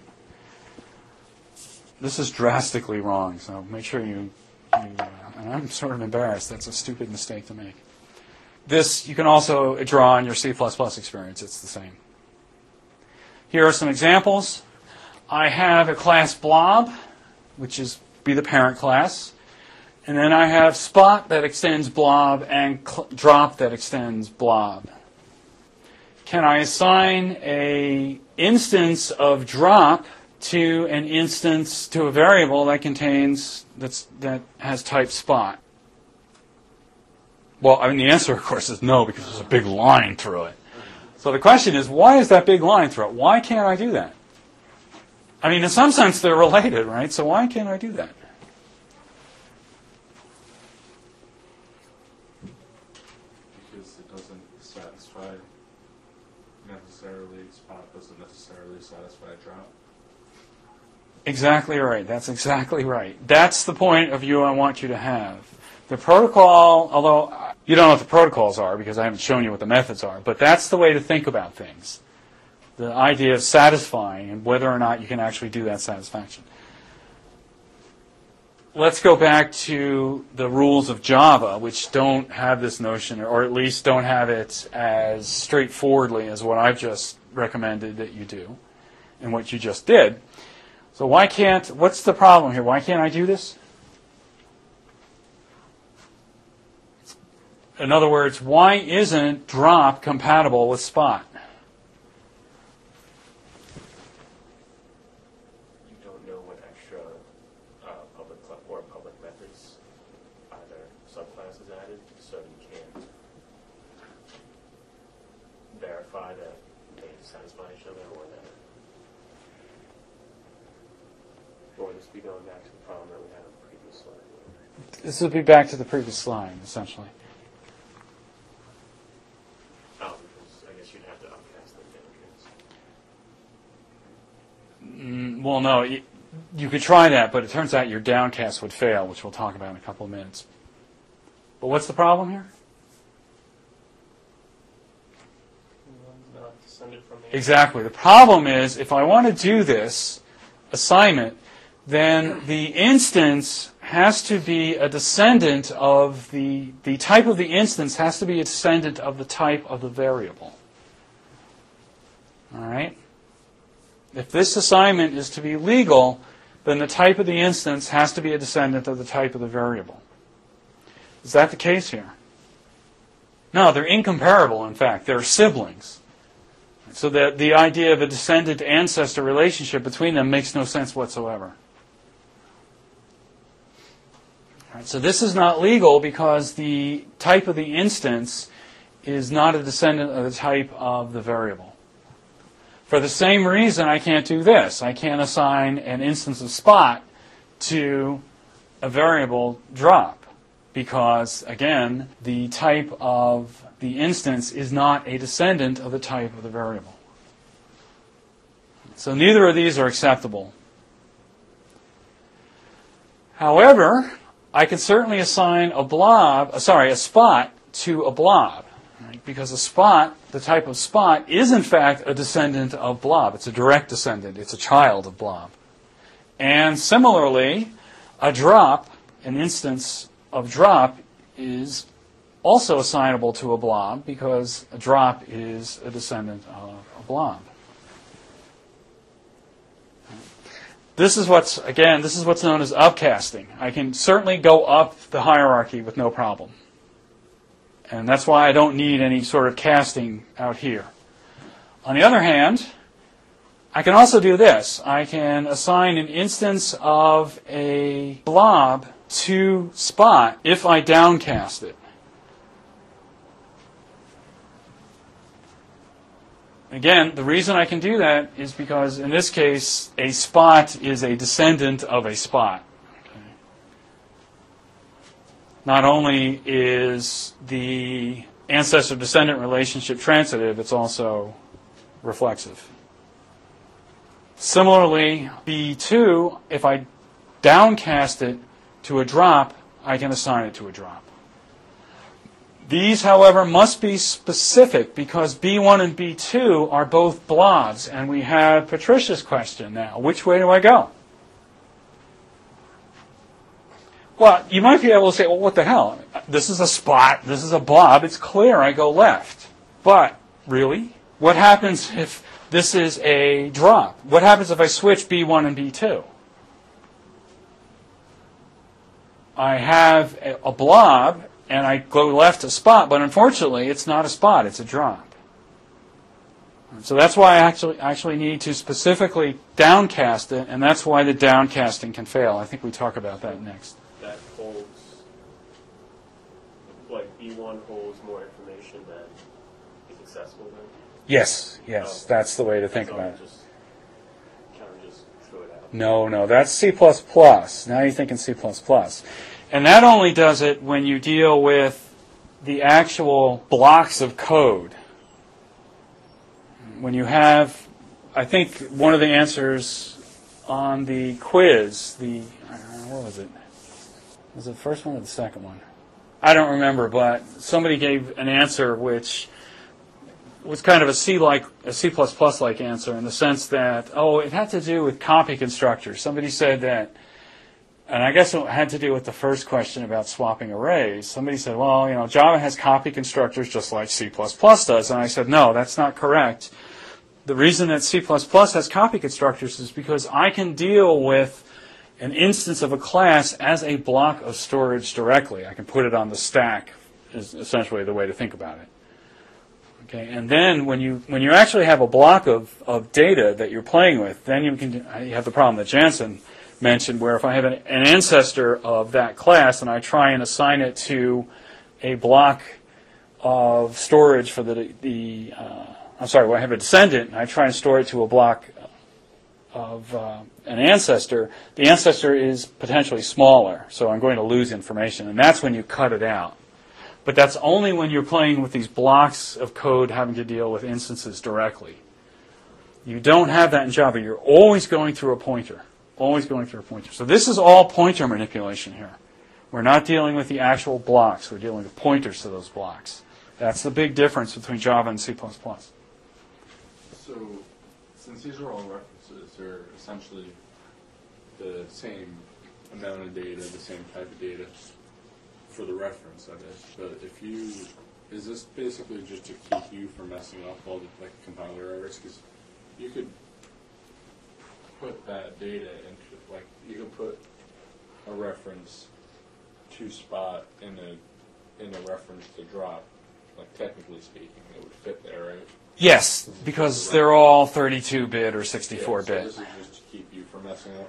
This is drastically wrong, so make sure and I'm sort of embarrassed. That's a stupid mistake to make. This you can also draw on your C++ experience. It's the same. Here are some examples. I have a class blob, which is be the parent class. And then I have spot that extends blob and drop that extends blob. Can I assign a instance of drop to an instance to a variable that that has type spot? Well, I mean, the answer, of course, is no, because there's a big line through it. So the question is, why is that big line through it? Why can't I do that? I mean, in some sense, they're related, right? So why can't I do that? Because it doesn't satisfy necessarily, spot doesn't necessarily satisfy drop. Exactly right. That's exactly right. That's the point of view I want you to have. The protocol, although you don't know what the protocols are because I haven't shown you what the methods are, but that's the way to think about things. The idea of satisfying and whether or not you can actually do that satisfaction. Let's go back to the rules of Java, which don't have this notion, or at least don't have it as straightforwardly as what I've just recommended that you do and what you just did. So what's the problem here? Why can't I do this? In other words, why isn't drop compatible with spot? You don't know what extra public methods either subclasses added, so you can't verify that they satisfy each other, or this be going back to the problem that we had on the previous slide. This would be back to the previous slide, essentially. Because I guess you'd have to upcast the downcast. Well, no, you could try that, but it turns out your downcast would fail, which we'll talk about in a couple of minutes. But what's the problem here? Not descended from the Exactly. The problem is, if I want to do this assignment, then the instance has to be a descendant of the type of the instance has to be a descendant of the type of the variable. All right? If this assignment is to be legal, then the type of the instance has to be a descendant of the type of the variable. Is that the case here? No, they're incomparable, in fact. They're siblings. So that the idea of a descendant-ancestor relationship between them makes no sense whatsoever. All right, so this is not legal because the type of the instance is not a descendant of the type of the variable. For the same reason, I can't do this. I can't assign an instance of spot to a variable drop because, again, the type of the instance is not a descendant of the type of the variable. So neither of these are acceptable. However, I can certainly assign a spot to a blob, right? Because a spot, the type of spot, is in fact a descendant of blob. It's a direct descendant. It's a child of blob. And similarly, a drop, an instance of drop, is also assignable to a blob because a drop is a descendant of a blob. This is what's known as upcasting. I can certainly go up the hierarchy with no problem. And that's why I don't need any sort of casting out here. On the other hand, I can also do this. I can assign an instance of a blob to spot if I downcast it. Again, the reason I can do that is because, in this case, a spot is a descendant of a spot. Okay. Not only is the ancestor-descendant relationship transitive, it's also reflexive. Similarly, B2, if I downcast it to a drop, I can assign it to a drop. These, however, must be specific because B1 and B2 are both blobs, and we have Patricia's question now. Which way do I go? Well, you might be able to say, well, what the hell? This is a spot, this is a blob, it's clear I go left. But, really? What happens if this is a drop? What happens if I switch B1 and B2? I have a blob, and I go left a spot, but unfortunately, it's not a spot, it's a drop. So that's why I actually need to specifically downcast it, and that's why the downcasting can fail. I think we talk about that next. That holds, like B1 holds more information than is accessible then? Yes, that's the way to think about it. Just throw it out. No, that's C++. Now you're thinking C++. And that only does it when you deal with the actual blocks of code. When you have, I think one of the answers on the quiz, what was it? Was it the first one or the second one? I don't remember, but somebody gave an answer which was kind of a C++-like answer in the sense that, it had to do with copy constructors. Somebody said that, and I guess it had to do with the first question about swapping arrays. Somebody said, well, Java has copy constructors just like C++ does. And I said, no, that's not correct. The reason that C++ has copy constructors is because I can deal with an instance of a class as a block of storage directly. I can put it on the stack, is essentially the way to think about it. Okay, and then when you actually have a block of data that you're playing with, then you have the problem that Jansen mentioned, where if I have an ancestor of that class and I try and assign it to a block of storage for I have a descendant and I try and store it to a block of an ancestor, the ancestor is potentially smaller, so I'm going to lose information, and that's when you cut it out. But that's only when you're playing with these blocks of code having to deal with instances directly. You don't have that in Java. You're always going through a pointer. Always going through a pointer. So this is all pointer manipulation here. We're not dealing with the actual blocks. We're dealing with pointers to those blocks. That's the big difference between Java and C++. So, since these are all references, they're essentially the same amount of data, the same type of data for the reference, that is. But is this basically just to keep you from messing up all the compiler errors? Because you could put that data into, you could put a reference to spot in a reference to drop. Technically speaking, it would fit there, right? Yes, because they're all 32-bit or 64-bit. So this is just to keep you from messing up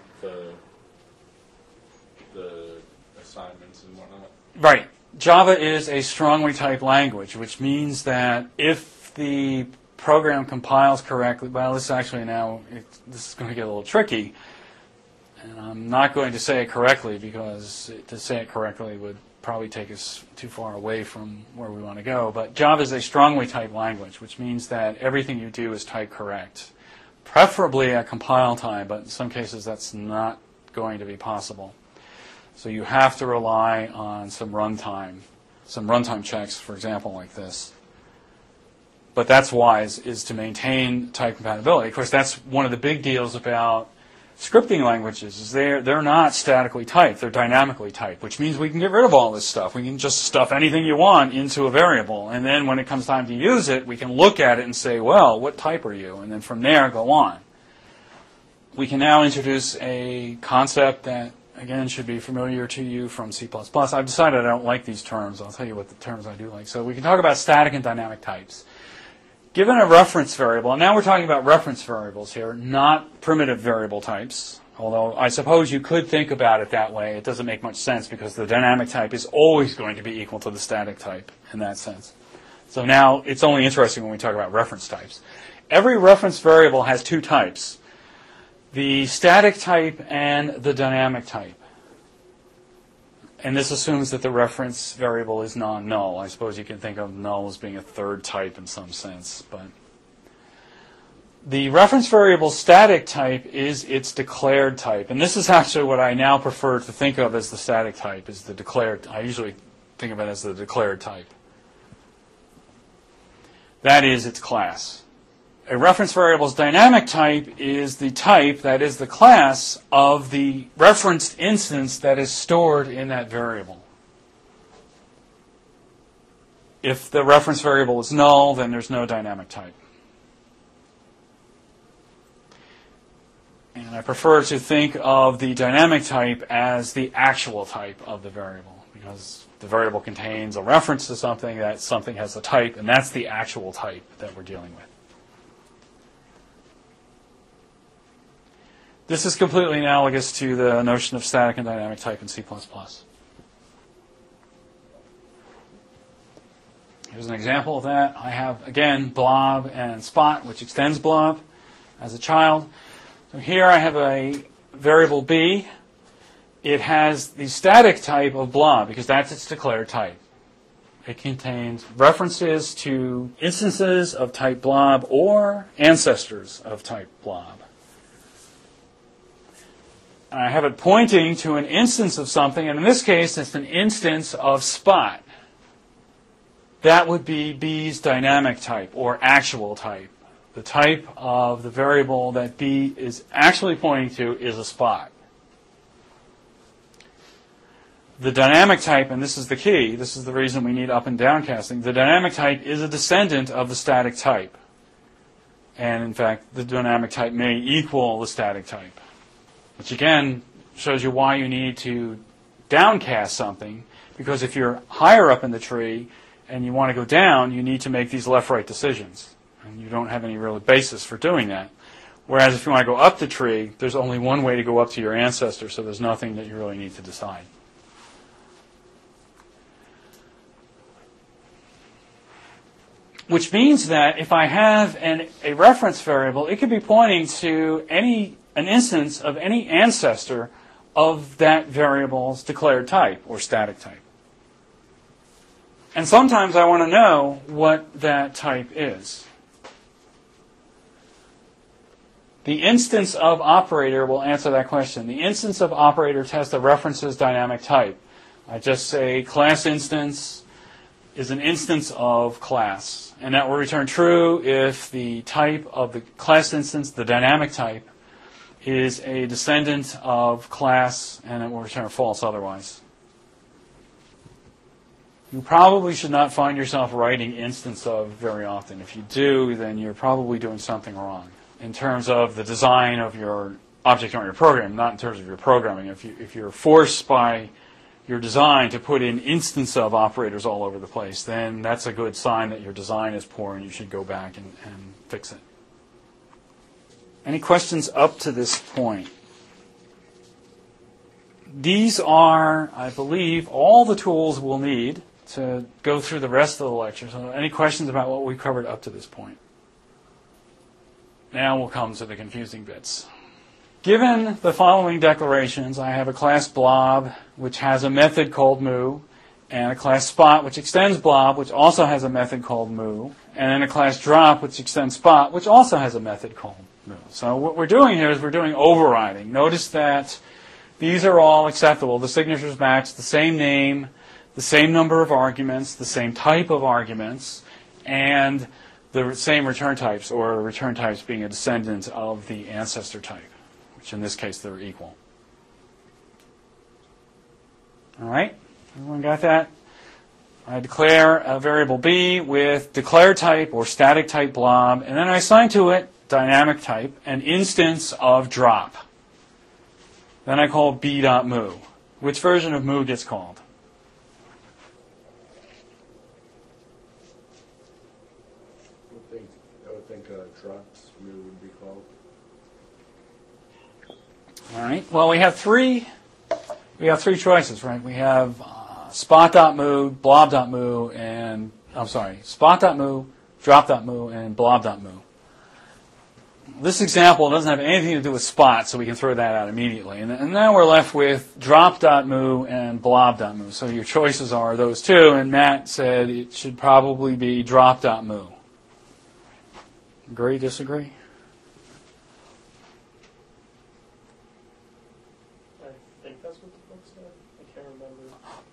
the assignments and whatnot? Right. Java is a strongly typed language, which means that if the program compiles correctly, this is going to get a little tricky, and I'm not going to say it correctly because to say it correctly would probably take us too far away from where we want to go. But Java is a strongly typed language, which means that everything you do is type correct, preferably at compile time, but in some cases that's not going to be possible. So you have to rely on some runtime checks, for example, like this. But that's wise, is to maintain type compatibility. Of course, that's one of the big deals about scripting languages, is they're not statically typed, they're dynamically typed, which means we can get rid of all this stuff. We can just stuff anything you want into a variable, and then when it comes time to use it, we can look at it and say, well, what type are you? And then from there, go on. We can now introduce a concept that, again, should be familiar to you from C++. I've decided I don't like these terms. I'll tell you what the terms I do like. So we can talk about static and dynamic types. Given a reference variable, and now we're talking about reference variables here, not primitive variable types, although I suppose you could think about it that way. It doesn't make much sense because the dynamic type is always going to be equal to the static type in that sense. So now it's only interesting when we talk about reference types. Every reference variable has two types, the static type and the dynamic type. And this assumes that the reference variable is non-null. I suppose you can think of null as being a third type in some sense. But The reference variable static type is its declared type. And this is actually what I now prefer to think of as the static type, is the declared. I usually think of it as the declared type. That is its class. A reference variable's dynamic type is the type, that is the class, of the referenced instance that is stored in that variable. If the reference variable is null, then there's no dynamic type. And I prefer to think of the dynamic type as the actual type of the variable, because the variable contains a reference to something, that something has a type, and that's the actual type that we're dealing with. This is completely analogous to the notion of static and dynamic type in C++. Here's an example of that. I have, again, blob and spot, which extends blob as a child. So here I have a variable b. It has the static type of blob because that's its declared type. It contains references to instances of type blob or ancestors of type blob. And I have it pointing to an instance of something, and in this case it's an instance of spot. That would be b's dynamic type or actual type. The type of the variable that b is actually pointing to is a spot. The dynamic type, and this is the key, this is the reason we need up and down casting, the dynamic type is a descendant of the static type. And in fact, the dynamic type may equal the static type. Which again shows you why you need to downcast something, because if you're higher up in the tree and you want to go down, you need to make these left-right decisions. And you don't have any real basis for doing that. Whereas if you want to go up the tree, there's only one way to go up to your ancestor, so there's nothing that you really need to decide. Which means that if I have a reference variable, it could be pointing to an instance of any ancestor of that variable's declared type or static type. And sometimes I want to know what that type is. The instance of operator will answer that question. The instance of operator has the references dynamic type. I just say class instance is an instance of class. And that will return true if the type of the class instance, the dynamic type, is a descendant of class, and it will return false otherwise. You probably should not find yourself writing instance of very often. If you do, then you're probably doing something wrong in terms of the design of your object-oriented program, not in terms of your programming. If you're forced by your design to put in instance of operators all over the place, then that's a good sign that your design is poor and you should go back and fix it. Any questions up to this point? These are, I believe, all the tools we'll need to go through the rest of the lecture. So any questions about what we've covered up to this point? Now we'll come to the confusing bits. Given the following declarations, I have a class blob, which has a method called moo, and a class spot, which extends blob, which also has a method called moo, and then a class drop, which extends spot, which also has a method called moo. So what we're doing here is we're doing overriding. Notice that these are all acceptable. The signatures match the same name, the same number of arguments, the same type of arguments, and the same return types, or return types being a descendant of the ancestor type, which in this case they're equal. All right, everyone got that? I declare a variable b with declared type or static type blob, and then I assign to it dynamic type, an instance of drop. Then I call b.moo. Which version of moo gets called? I would think drops moo would be called. All right. Well, we have three choices, right? We have spot.moo, blob.moo, and spot.moo, drop.moo, and blob.moo. This example doesn't have anything to do with spot, so we can throw that out immediately. And now we're left with drop.moo and blob.moo. So your choices are those two, and Matt said it should probably be drop.moo. Agree, disagree? I think that's what the book said. I can't remember.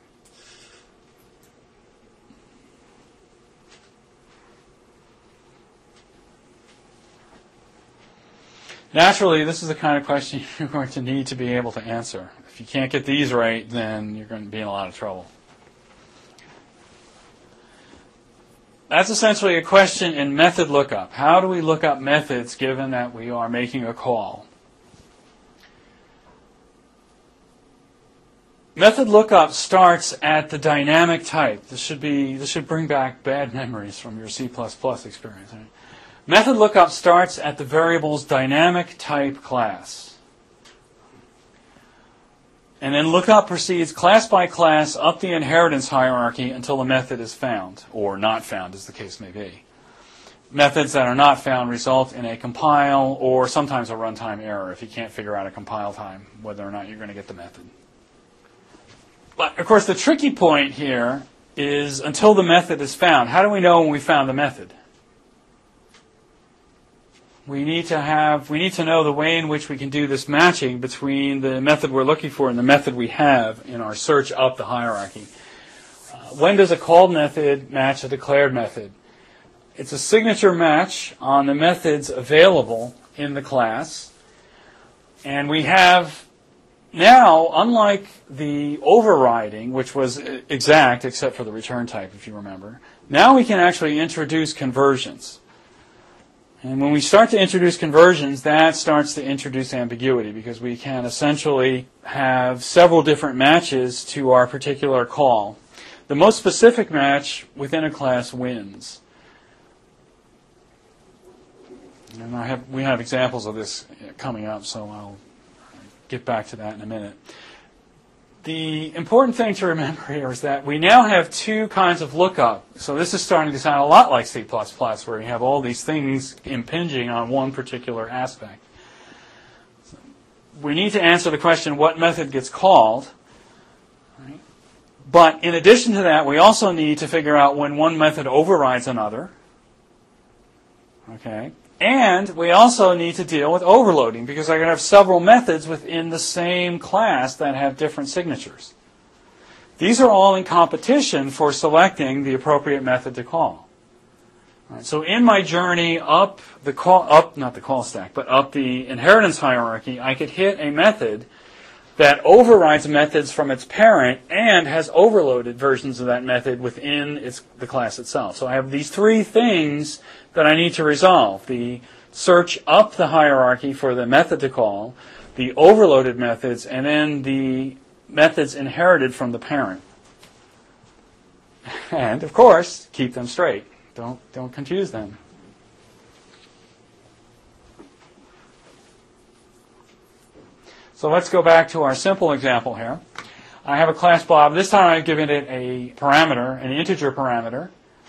Naturally, this is the kind of question you're going to need to be able to answer. If you can't get these right, then you're going to be in a lot of trouble. That's essentially a question in method lookup. How do we look up methods given that we are making a call? Method lookup starts at the dynamic type. This should bring back bad memories from your C++ experience. Right? Method lookup starts at the variable's dynamic type class. And then lookup proceeds class by class up the inheritance hierarchy until the method is found, or not found, as the case may be. Methods that are not found result in a compile or sometimes a runtime error if you can't figure out a compile time whether or not you're going to get the method. But, of course, the tricky point here is until the method is found. How do we know when we found the method? We need to know the way in which we can do this matching between the method we're looking for and the method we have in our search up the hierarchy. When does a called method match a declared method? It's a signature match on the methods available in the class. And we have now, unlike the overriding, which was exact except for the return type, if you remember, now we can actually introduce conversions. And when we start to introduce conversions, that starts to introduce ambiguity because we can essentially have several different matches to our particular call. The most specific match within a class wins. And we have examples of this coming up, so I'll get back to that in a minute. The important thing to remember here is that we now have two kinds of lookup. So this is starting to sound a lot like C++, where you have all these things impinging on one particular aspect. So we need to answer the question, what method gets called? Right? But in addition to that, we also need to figure out when one method overrides another. Okay. And we also need to deal with overloading because I can have several methods within the same class that have different signatures. These are all in competition for selecting the appropriate method to call. All right, so in my journey up the inheritance hierarchy, I could hit a method that overrides methods from its parent and has overloaded versions of that method within the class itself. So I have these three things that I need to resolve. The search up the hierarchy for the method to call, the overloaded methods, and then the methods inherited from the parent. And, of course, keep them straight. Don't confuse them. So let's go back to our simple example here. I have a class blob. This time I've given it a parameter, an integer parameter.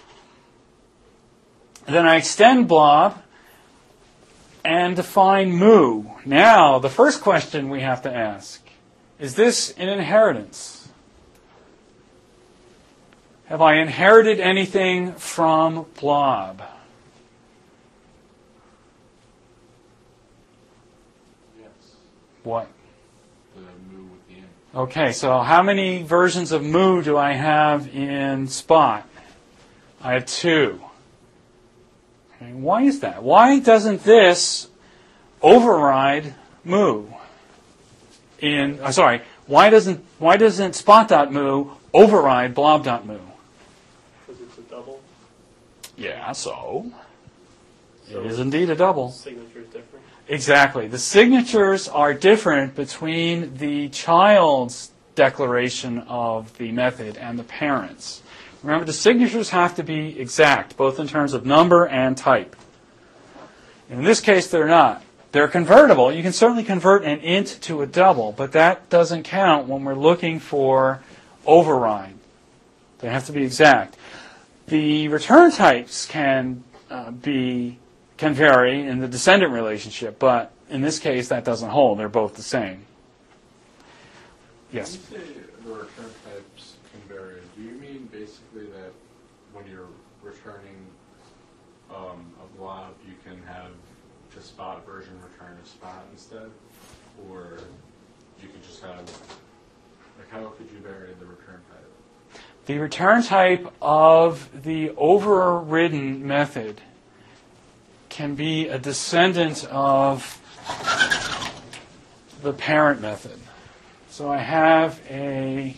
Then I extend blob and define moo. Now, the first question we have to ask, is this an inheritance? Have I inherited anything from blob? Yes. What? The moo with the end. Okay, so how many versions of moo do I have in Spot? I have 2. Okay, why is that? Why doesn't this override moo? Why doesn't spot.moo override blob.moo? Because it's a double. Yeah, so it is indeed a double. Signature is different. Exactly. The signatures are different between the child's declaration of the method and the parent's. Remember, the signatures have to be exact, both in terms of number and type. In this case, they're not. They're convertible. You can certainly convert an int to a double, but that doesn't count when we're looking for override. They have to be exact. The return types can vary in the descendant relationship, but in this case, that doesn't hold. They're both the same. Yes? When you say the return types can vary, do you mean basically that when you're returning a blob, you can have the spot version return a spot instead? Or you could just have return type? The return type of the overridden method can be a descendant of the parent method. So I have a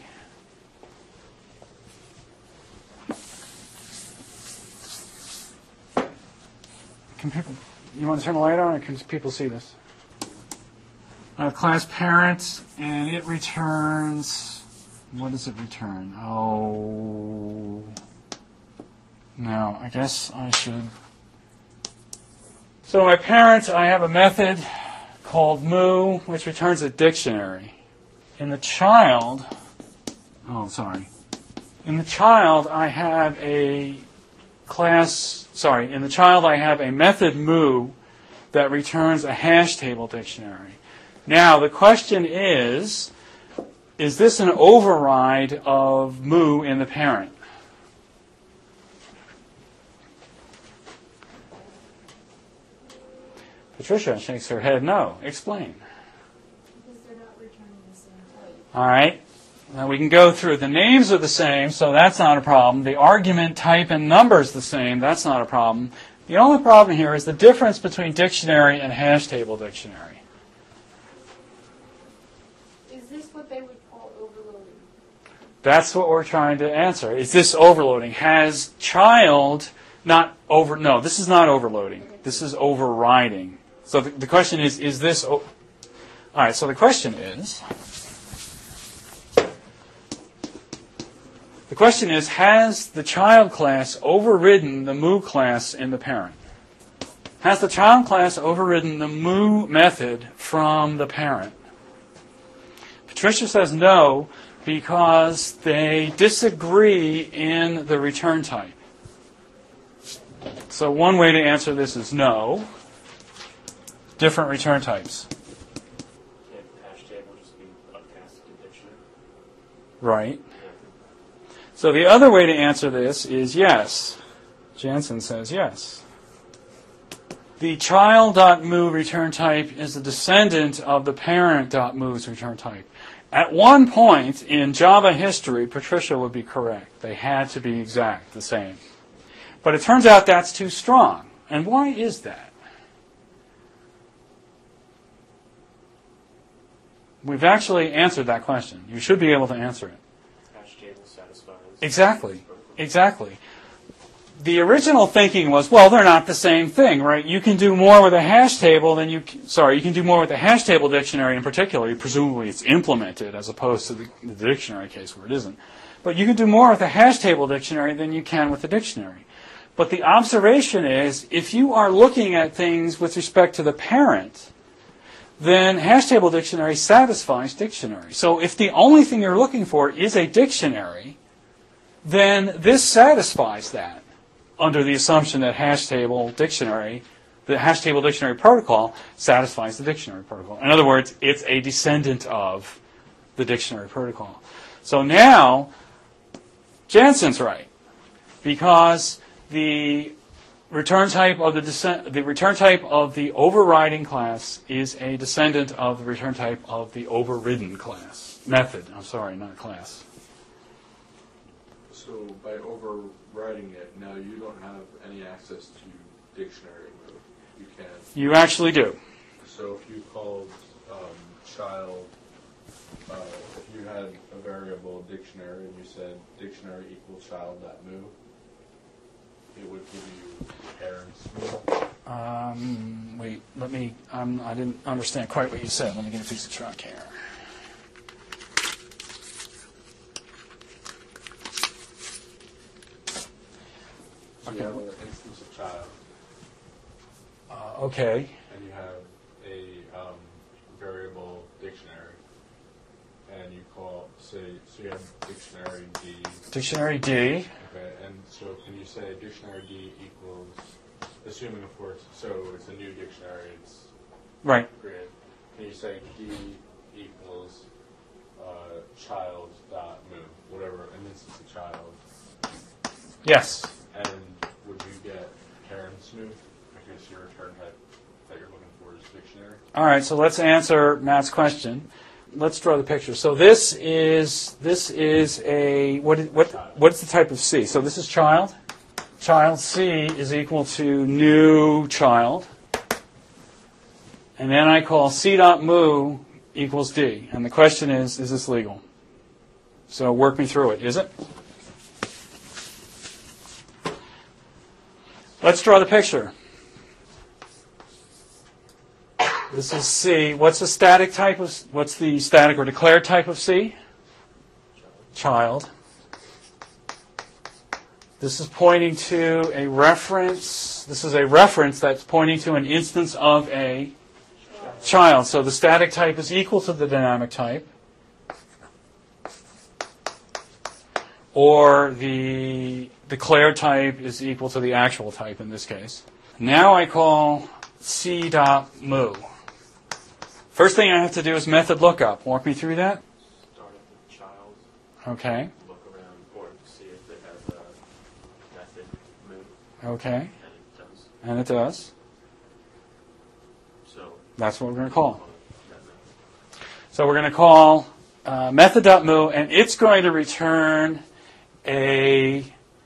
Can people, you want to turn the light on, or can people see this? I have class parent, and it returns, what does it return? Oh, no, I guess I should. So my parent, I have a method called moo, which returns a dictionary. In the child, in the child, I have a method moo that returns a hash table dictionary. Now, the question is this an override of moo in the parent? Patricia shakes her head no. Explain. Because they're not returning the same type. All right. Now we can go through. The names are the same, so that's not a problem. The argument type and number is the same. That's not a problem. The only problem here is the difference between dictionary and hash table dictionary. Is this what they would call overloading? That's what we're trying to answer. Is this overloading? Has child not over... No, this is not overloading. This is overriding. So the question is this... All right, so the question is... The question is, has the child class overridden the moo class in the parent? Has the child class overridden the moo method from the parent? Patricia says no, because they disagree in the return type. So one way to answer this is no. Different return types. Can't hash table just be upcast to dictionary? Right. So the other way to answer this is yes. Jansen says yes. The child.moo return type is a descendant of the parent.moo's return type. At one point in Java history, Patricia would be correct. They had to be exact, the same. But it turns out that's too strong. And why is that? We've actually answered that question. You should be able to answer it. Hash table satisfies. Exactly. The original thinking was, well, they're not the same thing, right? You can do more with a hash table than you can do more with the hash table dictionary in particular. Presumably it's implemented as opposed to the dictionary case where it isn't. But you can do more with a hash table dictionary than you can with the dictionary. But the observation is, if you are looking at things with respect to the parent, then hash table dictionary satisfies dictionary. So if the only thing you're looking for is a dictionary, then this satisfies that under the assumption that the hash table dictionary protocol satisfies the dictionary protocol. In other words, it's a descendant of the dictionary protocol. So now, Jansen's right, because the return type of the overriding class is a descendant of the return type of the overridden class method. I'm sorry, not class. So by overriding it, now you don't have any access to dictionary mode. You can. You actually do. So if you called child, if you had a variable dictionary and you said dictionary equals child.moo, it would give you parents. Wait, I didn't understand quite what you said. Let me get a piece of chalk here. So you have an instance of child, Okay. and you have a variable dictionary, and you call, so you have dictionary D. Dictionary D. Okay, and so can you say dictionary D equals, assuming of course, so it's a new dictionary, it's Right. created. Can you say D equals child.moo, whatever, an instance of child, Yes. and would you get parents moo? Because your return type that you're looking for is dictionary. All right, so let's answer Matt's question. let's draw the picture. So this is a what's the type of C? So this is child. Child C is equal to new child. And then I call C dot mu equals D. And the question is this legal? So work me through it. Is it? Let's draw the picture. This is C. What's the static type of? What's the static or declared type of C? Child. This is pointing to a reference. This is a reference that's pointing to an instance of a child. So the static type is equal to the dynamic type. Or the declared type is equal to the actual type in this case. Now I call C dot mu. First thing I have to do is method lookup. Walk me through that. Start at the child, Okay. look around for it to see if it has a method move, Okay. and it does. And it does. So, That's what we're going to call. that method. So we're going to call method.mu, and it's going to return a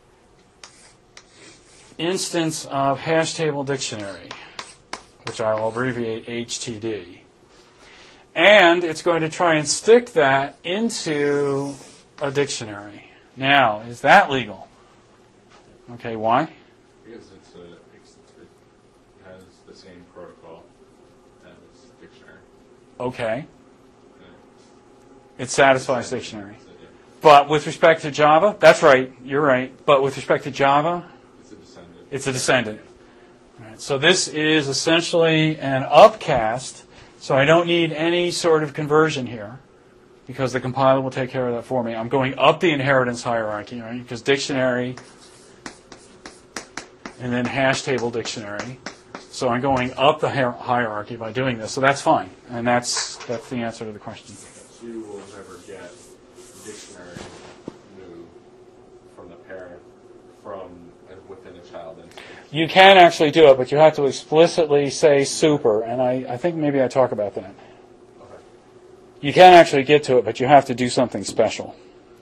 instance of hash table dictionary, which I will abbreviate HTD. And it's going to try and stick that into a dictionary. Now, is that legal? Okay, why? Because it has the same protocol as dictionary. Okay, And it satisfies dictionary. It's But with respect to Java, that's right, you're right. But with respect to Java, a descendant. it's a descendant. All right, so this is essentially an upcast, so I don't need any sort of conversion here because the compiler will take care of that for me. I'm going up the inheritance hierarchy, right? Because dictionary and then hash table dictionary. So I'm going up the hierarchy by doing this, so that's fine. And that's the answer to the question. So you will never get dictionary mu from the parent from within a child instance. You can actually do it, but you have to explicitly say super, and I think maybe I talk about that. Okay. You can actually get to it, but you have to do something special.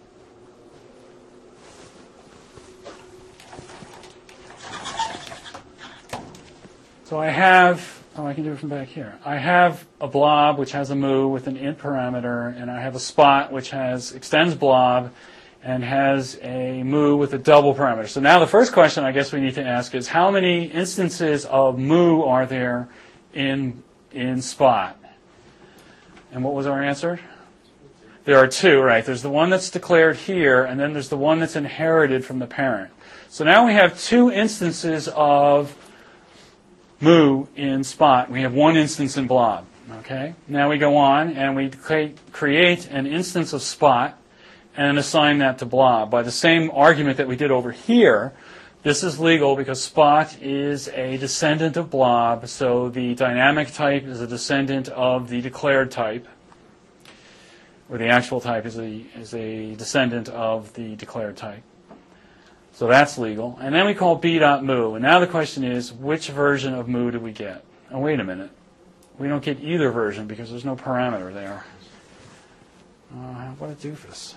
So I have, I can do it from back here. I have a blob which has a mu with an int parameter, and I have a spot which extends blob and has a mu with a double parameter. So now the first question I guess we need to ask is how many instances of mu are there in spot? And what was our answer? There are two, right? There's the one that's declared here, and then there's the one that's inherited from the parent. So now we have two instances of mu in spot. We have one instance in blob. Okay. Now we go on and we create an instance of spot and assign that to blob. By the same argument that we did over here, this is legal because spot is a descendant of blob, so the dynamic type is a descendant of the declared type, or the actual type is a descendant of the declared type. So that's legal. And then we call b.mu. And now the question is, which version of mu do we get? Oh, wait a minute. We don't get either version because there's no parameter there. What a doofus.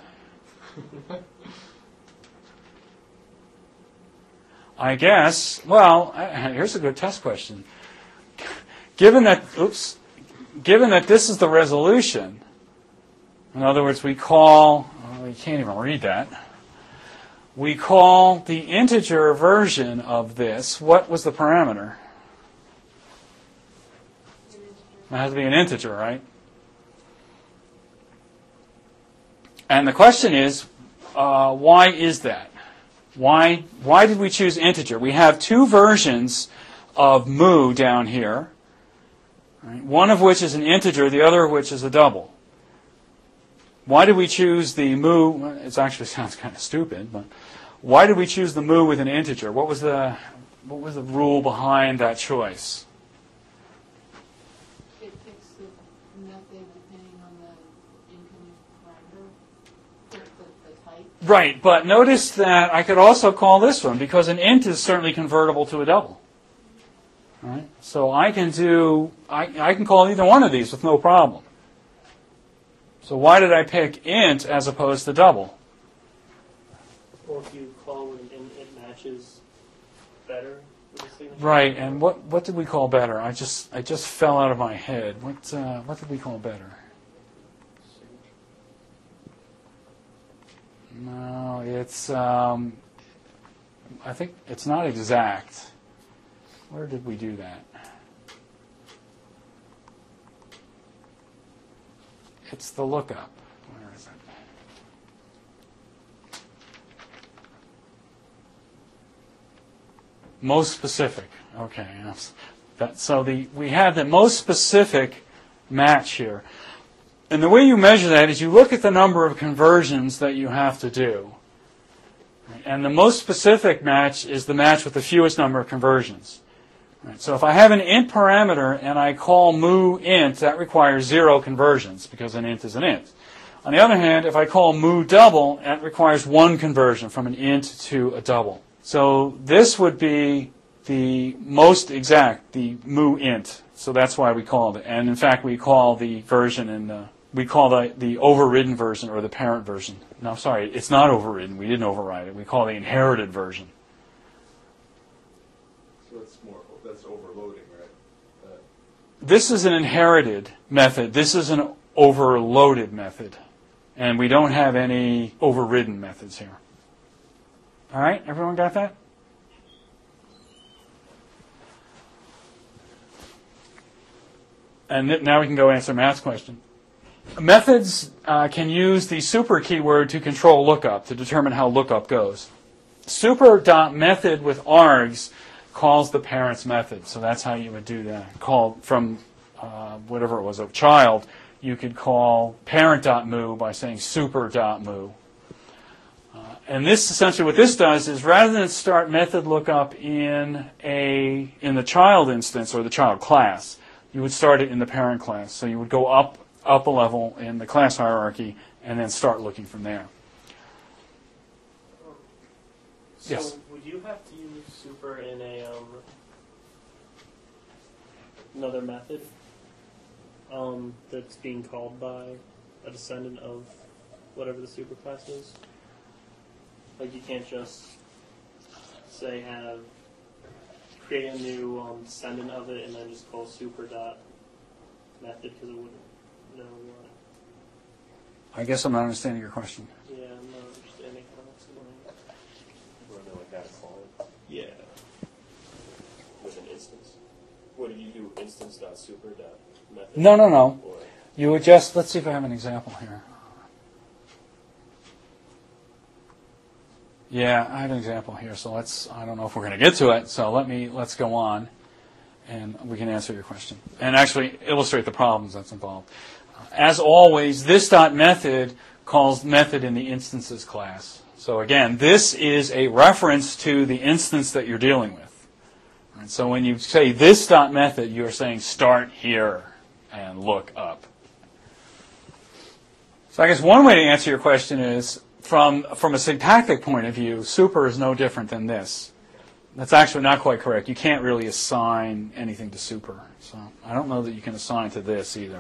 I guess, well, here's a good test question. Given that this is the resolution, in other words, we call, you can't even read that. We call the integer version of this. What was the parameter? It has to be an integer, right? And the question is, why is that? Why did we choose integer? We have two versions of mu down here, right? One of which is an integer, the other of which is a double. Why did we choose the mu? It actually sounds kind of stupid, but why did we choose the mu with an integer? What was the rule behind that choice? It picks the method depending on the incoming parameter, the type. Right, but notice that I could also call this one because an int is certainly convertible to a double. Right? So I can call either one of these with no problem. So why did I pick int as opposed to double? Or if you call with an int, it matches better with the signature. Right, and what did we call better? I just fell out of my head. What did we call better? No, it's I think it's not exact. Where did we do that? It's the lookup. Where is it? Most specific. Okay. Yes. So we have the most specific match here. And the way you measure that is you look at the number of conversions that you have to do. And the most specific match is the match with the fewest number of conversions. Right, so if I have an int parameter and I call moo int, that requires 0 conversions because an int is an int. On the other hand, if I call moo double, that requires 1 conversion from an int to a double. So this would be the most exact, the moo int. So that's why we called it. And in fact, we call the version we call the overridden version or the parent version. No, sorry, it's not overridden. We didn't override it. We call the inherited version. So that's overloading, right? This is an inherited method. This is an overloaded method. And we don't have any overridden methods here. All right, everyone got that? And now we can go answer Matt's question. Methods can use the super keyword to control lookup, to determine how lookup goes. Super.method with args calls the parent's method. So that's how you would do that. Call from whatever it was, a child, you could call parent.moo by saying super.moo. And this essentially what this does is rather than start method lookup in the child instance or the child class, you would start it in the parent class. So you would go up a level in the class hierarchy and then start looking from there. So Yes. would you have to use super in another method that's being called by a descendant of whatever the superclass is? Like you can't just say create a new descendant of it and then just call super dot method because it wouldn't know what. I guess I'm not understanding your question. Yeah, I'm not understanding how that's going. You want to know like how to call it Yeah. with an instance? What do you do? Instance.super.method? No. Or You would just, let's see if I have an example here. Yeah, I have an example here, so I don't know if we're going to get to it, so let's go on, and we can answer your question. And actually illustrate the problems that's involved. As always, this .method calls method in the instances class. So again, this is a reference to the instance that you're dealing with. And so when you say this .method, you're saying start here and look up. So I guess one way to answer your question is, from a syntactic point of view, super is no different than this. That's actually not quite correct. You can't really assign anything to super. So I don't know that you can assign to this either.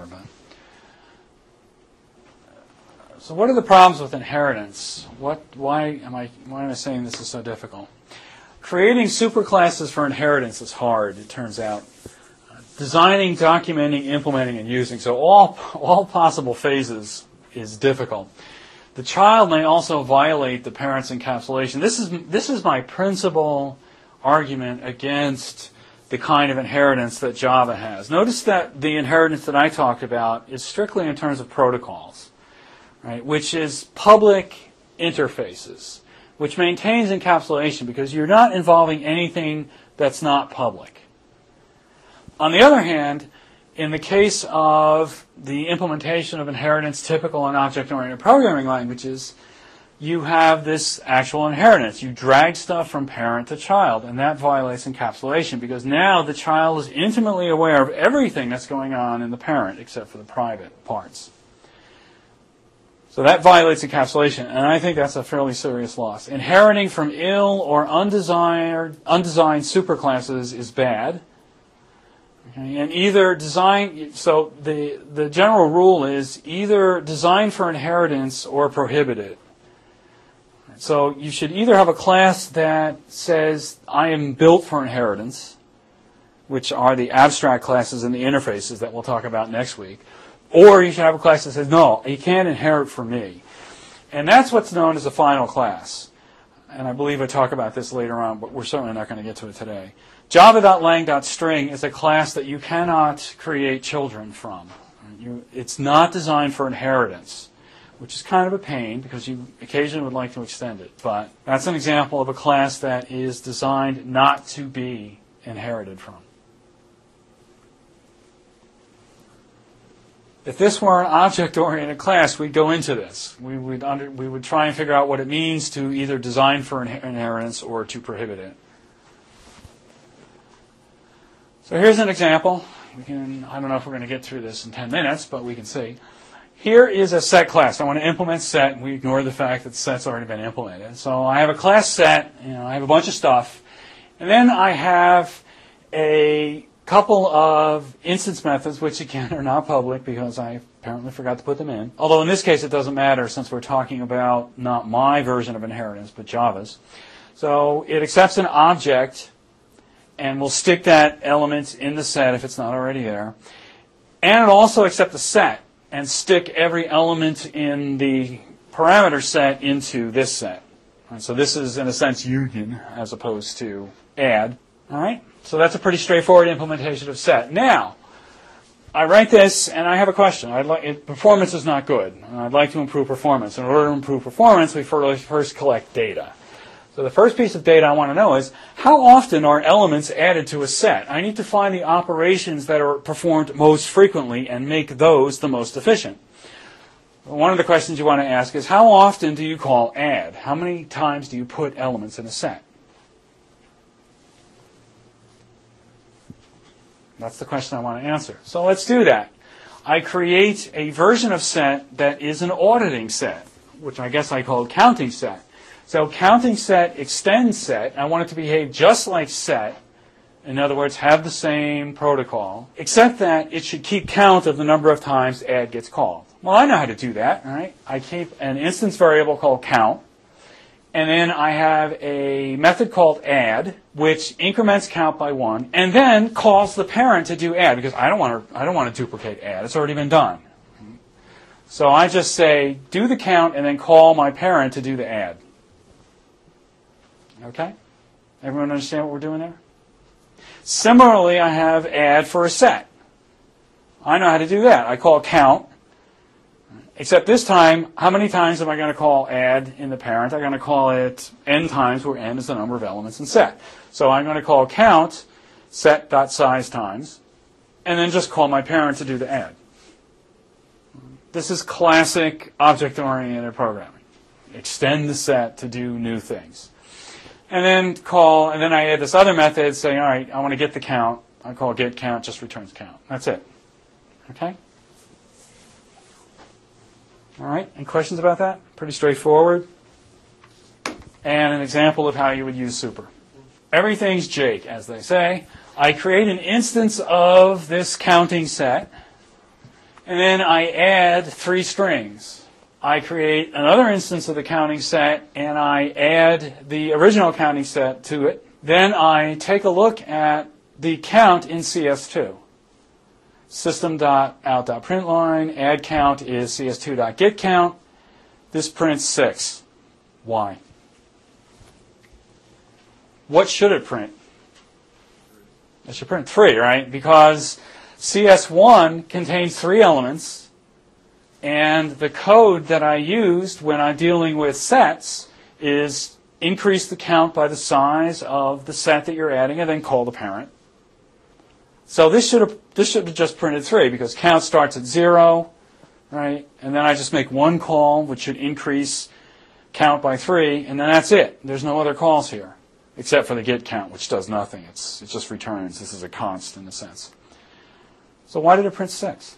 So what are the problems with inheritance? Why am I saying this is so difficult? Creating superclasses for inheritance is hard, it turns out. Designing, documenting, implementing, and using. So all possible phases is difficult. The child may also violate the parent's encapsulation. This is my principal argument against the kind of inheritance that Java has. Notice that the inheritance that I talked about is strictly in terms of protocols, right? Which is public interfaces, which maintains encapsulation because you're not involving anything that's not public. On the other hand, in the case of the implementation of inheritance typical in object-oriented programming languages, you have this actual inheritance. You drag stuff from parent to child, and that violates encapsulation because now the child is intimately aware of everything that's going on in the parent except for the private parts. So that violates encapsulation, and I think that's a fairly serious loss. Inheriting from ill or undesigned superclasses is bad. Okay, and either design, so the general rule is either design for inheritance or prohibit it. So you should either have a class that says, I am built for inheritance, which are the abstract classes and the interfaces that we'll talk about next week, or you should have a class that says, no, you can't inherit from me. And that's what's known as a final class. And I believe I talk about this later on, but we're certainly not going to get to it today. Java.lang.string is a class that you cannot create children from. It's not designed for inheritance, which is kind of a pain because you occasionally would like to extend it. But that's an example of a class that is designed not to be inherited from. If this were an object-oriented class, we'd go into this. We would try and figure out what it means to either design for inheritance or to prohibit it. So here's an example. I don't know if we're going to get through this in 10 minutes, but we can see. Here is a set class. I want to implement set. We ignore the fact that set's already been implemented. So I have a class set. I have a bunch of stuff. And then I have a couple of instance methods, which again are not public because I apparently forgot to put them in. Although in this case it doesn't matter since we're talking about not my version of inheritance, but Java's. So it accepts an object and will stick that element in the set if it's not already there. And it also accepts a set and stick every element in the parameter set into this set. So this is, in a sense, union as opposed to add. All right? So that's a pretty straightforward implementation of set. Now, I write this, and I have a question. Performance is not good, and I'd like to improve performance. In order to improve performance, we first collect data. So the first piece of data I want to know is, how often are elements added to a set? I need to find the operations that are performed most frequently and make those the most efficient. One of the questions you want to ask is, how often do you call add? How many times do you put elements in a set? That's the question I want to answer. So let's do that. I create a version of set that is an auditing set, which I guess I call counting set. So counting set extends set. I want it to behave just like set. In other words, have the same protocol, except that it should keep count of the number of times add gets called. Well, I know how to do that. All right? I keep an instance variable called count. And then I have a method called add, which increments count by 1, and then calls the parent to do add, because I don't want to duplicate add. It's already been done. So I just say, do the count, and then call my parent to do the add. Okay? Everyone understand what we're doing there? Similarly, I have add for a set. I know how to do that. I call count. Except this time, how many times am I going to call add in the parent? I'm going to call it n times, where n is the number of elements in set. So I'm going to call count set.size times, and then just call my parent to do the add. This is classic object-oriented programming. Extend the set to do new things. And then I add this other method saying, all right, I want to get the count. I call get count, just returns count. That's it. Okay? All right, any questions about that? Pretty straightforward. And an example of how you would use super. Everything's Jake, as they say. I create an instance of this counting set, and then I add 3 strings. I create another instance of the counting set, and I add the original counting set to it. Then I take a look at the count in CS2. System.out.println, add count is cs2.getCount. This prints 6. Why? What should it print? It should print 3, right? Because CS1 contains 3 elements, and the code that I used when I'm dealing with sets is increase the count by the size of the set that you're adding, and then call the parent. So this should have just printed 3 because count starts at 0, right? And then I just make one call, which should increase count by 3, and then that's it. There's no other calls here, except for the get count, which does nothing. It just returns. This is a const in a sense. So why did it print 6?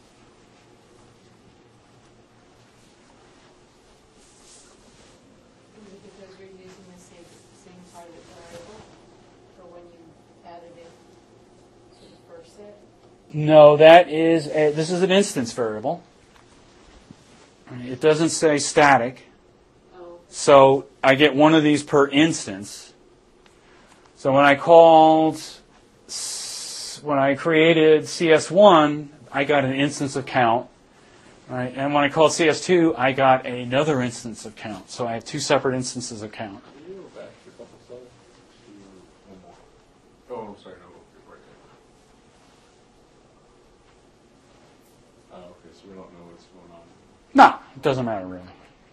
Because you're using the same private variable for when you added it to the first set. No, this is an instance variable. It doesn't say static. Oh, So I get one of these per instance. So when I created CS1, I got an instance of count. Right? And when I called CS2, I got another instance of count. So I have two separate instances of count. Can you go back a couple slides to one more? Oh, sorry, no, right there. Oh, okay, so we don't know what's going on. No, it doesn't matter really.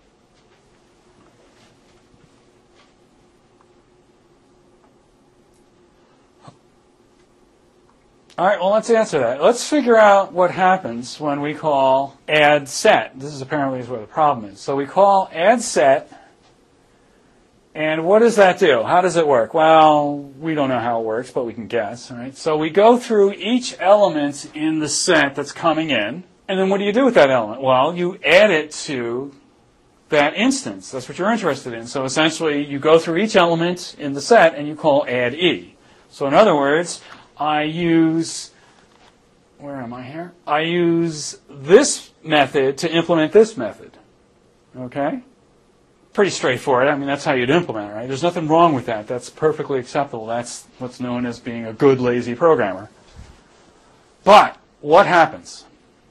All right, well, let's answer that. Let's figure out what happens when we call add set. This is apparently where the problem is. So we call add set, and what does that do? How does it work? Well, we don't know how it works, but we can guess. Right? So we go through each element in the set that's coming in, and then what do you do with that element? Well, you add it to that instance. That's what you're interested in. So essentially, you go through each element in the set, and you call add E. So in other words, I use, where am I here? I use this method to implement this method. Okay? Pretty straightforward. I mean, that's how you'd implement it, right? There's nothing wrong with that. That's perfectly acceptable. That's what's known as being a good, lazy programmer. But what happens?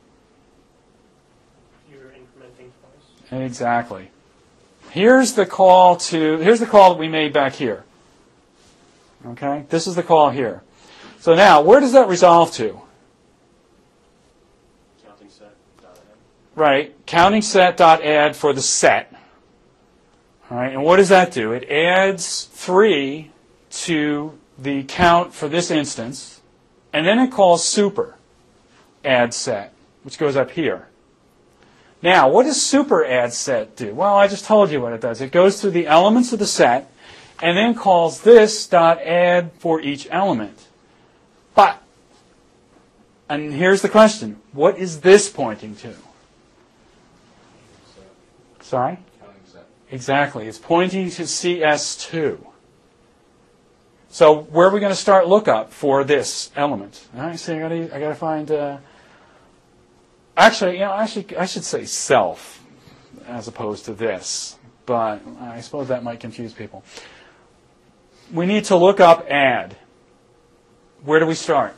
You're incrementing twice. Exactly. Here's the call that we made back here. Okay? This is the call here. So now, where does that resolve to? Counting set. Right, counting set.add for the set. All right, and what does that do? It adds 3 to the count for this instance, and then it calls super add set, which goes up here. Now, what does super add set do? Well, I just told you what it does. It goes through the elements of the set, and then calls this dot add for each element. But, and here's the question, what is this pointing to? Sorry? Counting set. Exactly, it's pointing to CS2. So where are we going to start lookup for this element? All right, so I got to find, actually, I should say self as opposed to this, but I suppose that might confuse people. We need to look up add. Where do we start?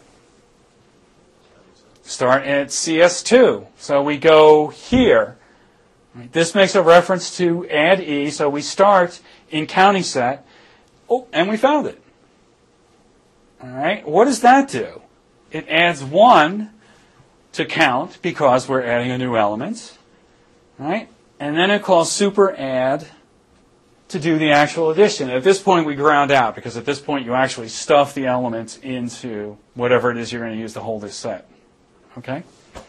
Start at CS2. So we go here. This makes a reference to add E, so we start in counting set. Oh, and we found it. All right. What does that do? It adds 1 to count because we're adding a new element. All right? And then it calls super add to do the actual addition. At this point, we ground out, because at this point, you actually stuff the element into whatever it is you're going to use to hold this set. Okay?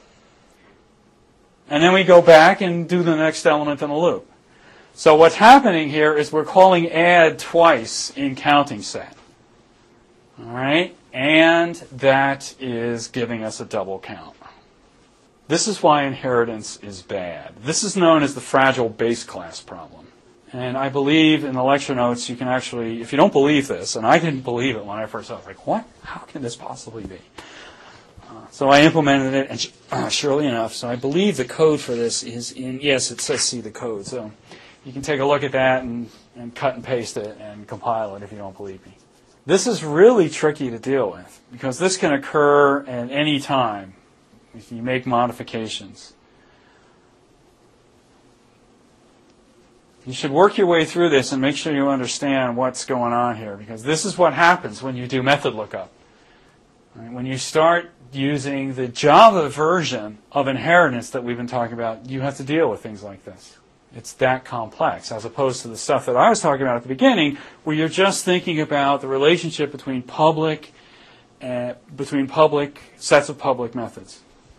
And then we go back and do the next element in the loop. So what's happening here is we're calling add twice in counting set. All right? And that is giving us a double count. This is why inheritance is bad. This is known as the fragile base class problem. And I believe in the lecture notes you can actually, if you don't believe this, and I didn't believe it when I first saw it, I was like, what? How can this possibly be? So I implemented it, and surely enough, so I believe the code for this is in, yes, it says see the code. So you can take a look at that and cut and paste it and compile it if you don't believe me. This is really tricky to deal with, because this can occur at any time if you make modifications. You should work your way through this and make sure you understand what's going on here, because this is what happens when you do method lookup. Right? When you start using the Java version of inheritance that we've been talking about, you have to deal with things like this. It's that complex, as opposed to the stuff that I was talking about at the beginning, where you're just thinking about the relationship between sets of public methods.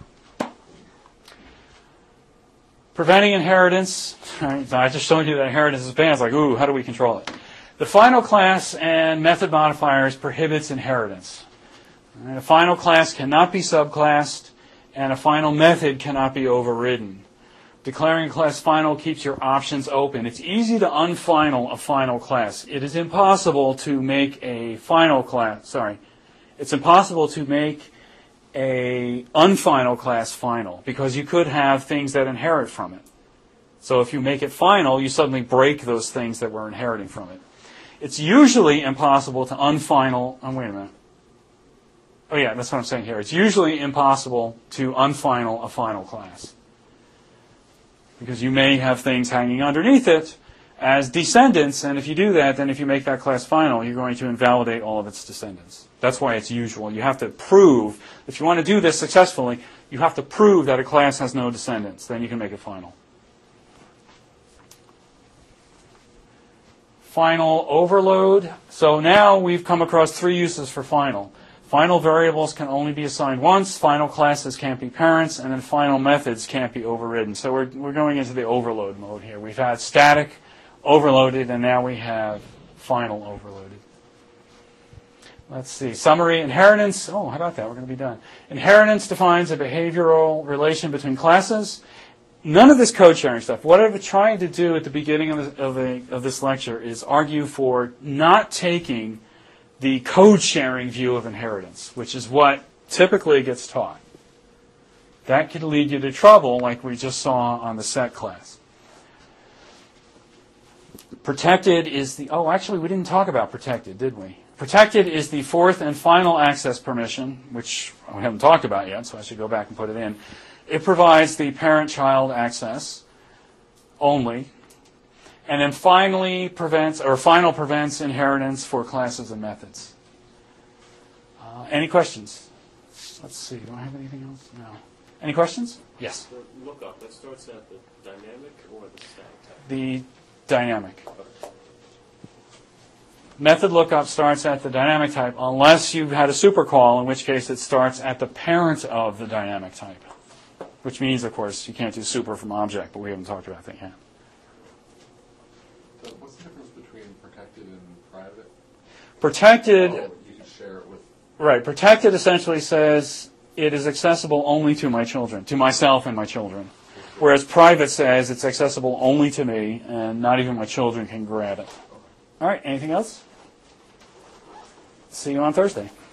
Preventing inheritance. Right, so I just showed you that inheritance is bad. It's like, ooh, how do we control it? The final class and method modifiers prohibits inheritance. Right, a final class cannot be subclassed, and a final method cannot be overridden. Declaring a class final keeps your options open. It's easy to unfinal a final class. It is impossible to make a final class. It's impossible to make a unfinal class final, because you could have things that inherit from it. So if you make it final, you suddenly break those things that were inheriting from it. It's usually impossible to unfinal. Oh, wait a minute. Oh yeah, that's what I'm saying here. It's usually impossible to unfinal a final class, because you may have things hanging underneath it as descendants, and if you do that, then if you make that class final, you're going to invalidate all of its descendants. That's why it's usual. You have to prove, if you want to do this successfully, you have to prove that a class has no descendants. Then you can make it final. Final overload. So now we've come across 3 uses for final. Final variables can only be assigned once, final classes can't be parents, and then final methods can't be overridden. So we're going into the overload mode here. We've had static, overloaded, and now we have final overloaded. Let's see. Summary. Inheritance. Oh, how about that? We're going to be done. Inheritance defines a behavioral relation between classes. None of this code sharing stuff. What I've tried to do at the beginning of this lecture is argue for not taking the code sharing view of inheritance, which is what typically gets taught. That could lead you to trouble, like we just saw on the set class. Protected is the... Oh, actually, we didn't talk about protected, did we? Protected is the 4th and final access permission, which we haven't talked about yet, so I should go back and put it in. It provides the parent-child access only, and then final prevents inheritance for classes and methods. Any questions? Let's see. Do I have anything else? No. Any questions? Yes. The lookup, that starts at the dynamic or the static type? The dynamic. Method lookup starts at the dynamic type unless you've had a supercall, in which case it starts at the parent of the dynamic type. Which means, of course, you can't do super from object, but we haven't talked about that yet. So what's the difference between protected and private? Protected, You can share it with... right, protected essentially says it is accessible only to my children, to myself and my children. Whereas private says it's accessible only to me, and not even my children can grab it. All right, anything else? See you on Thursday.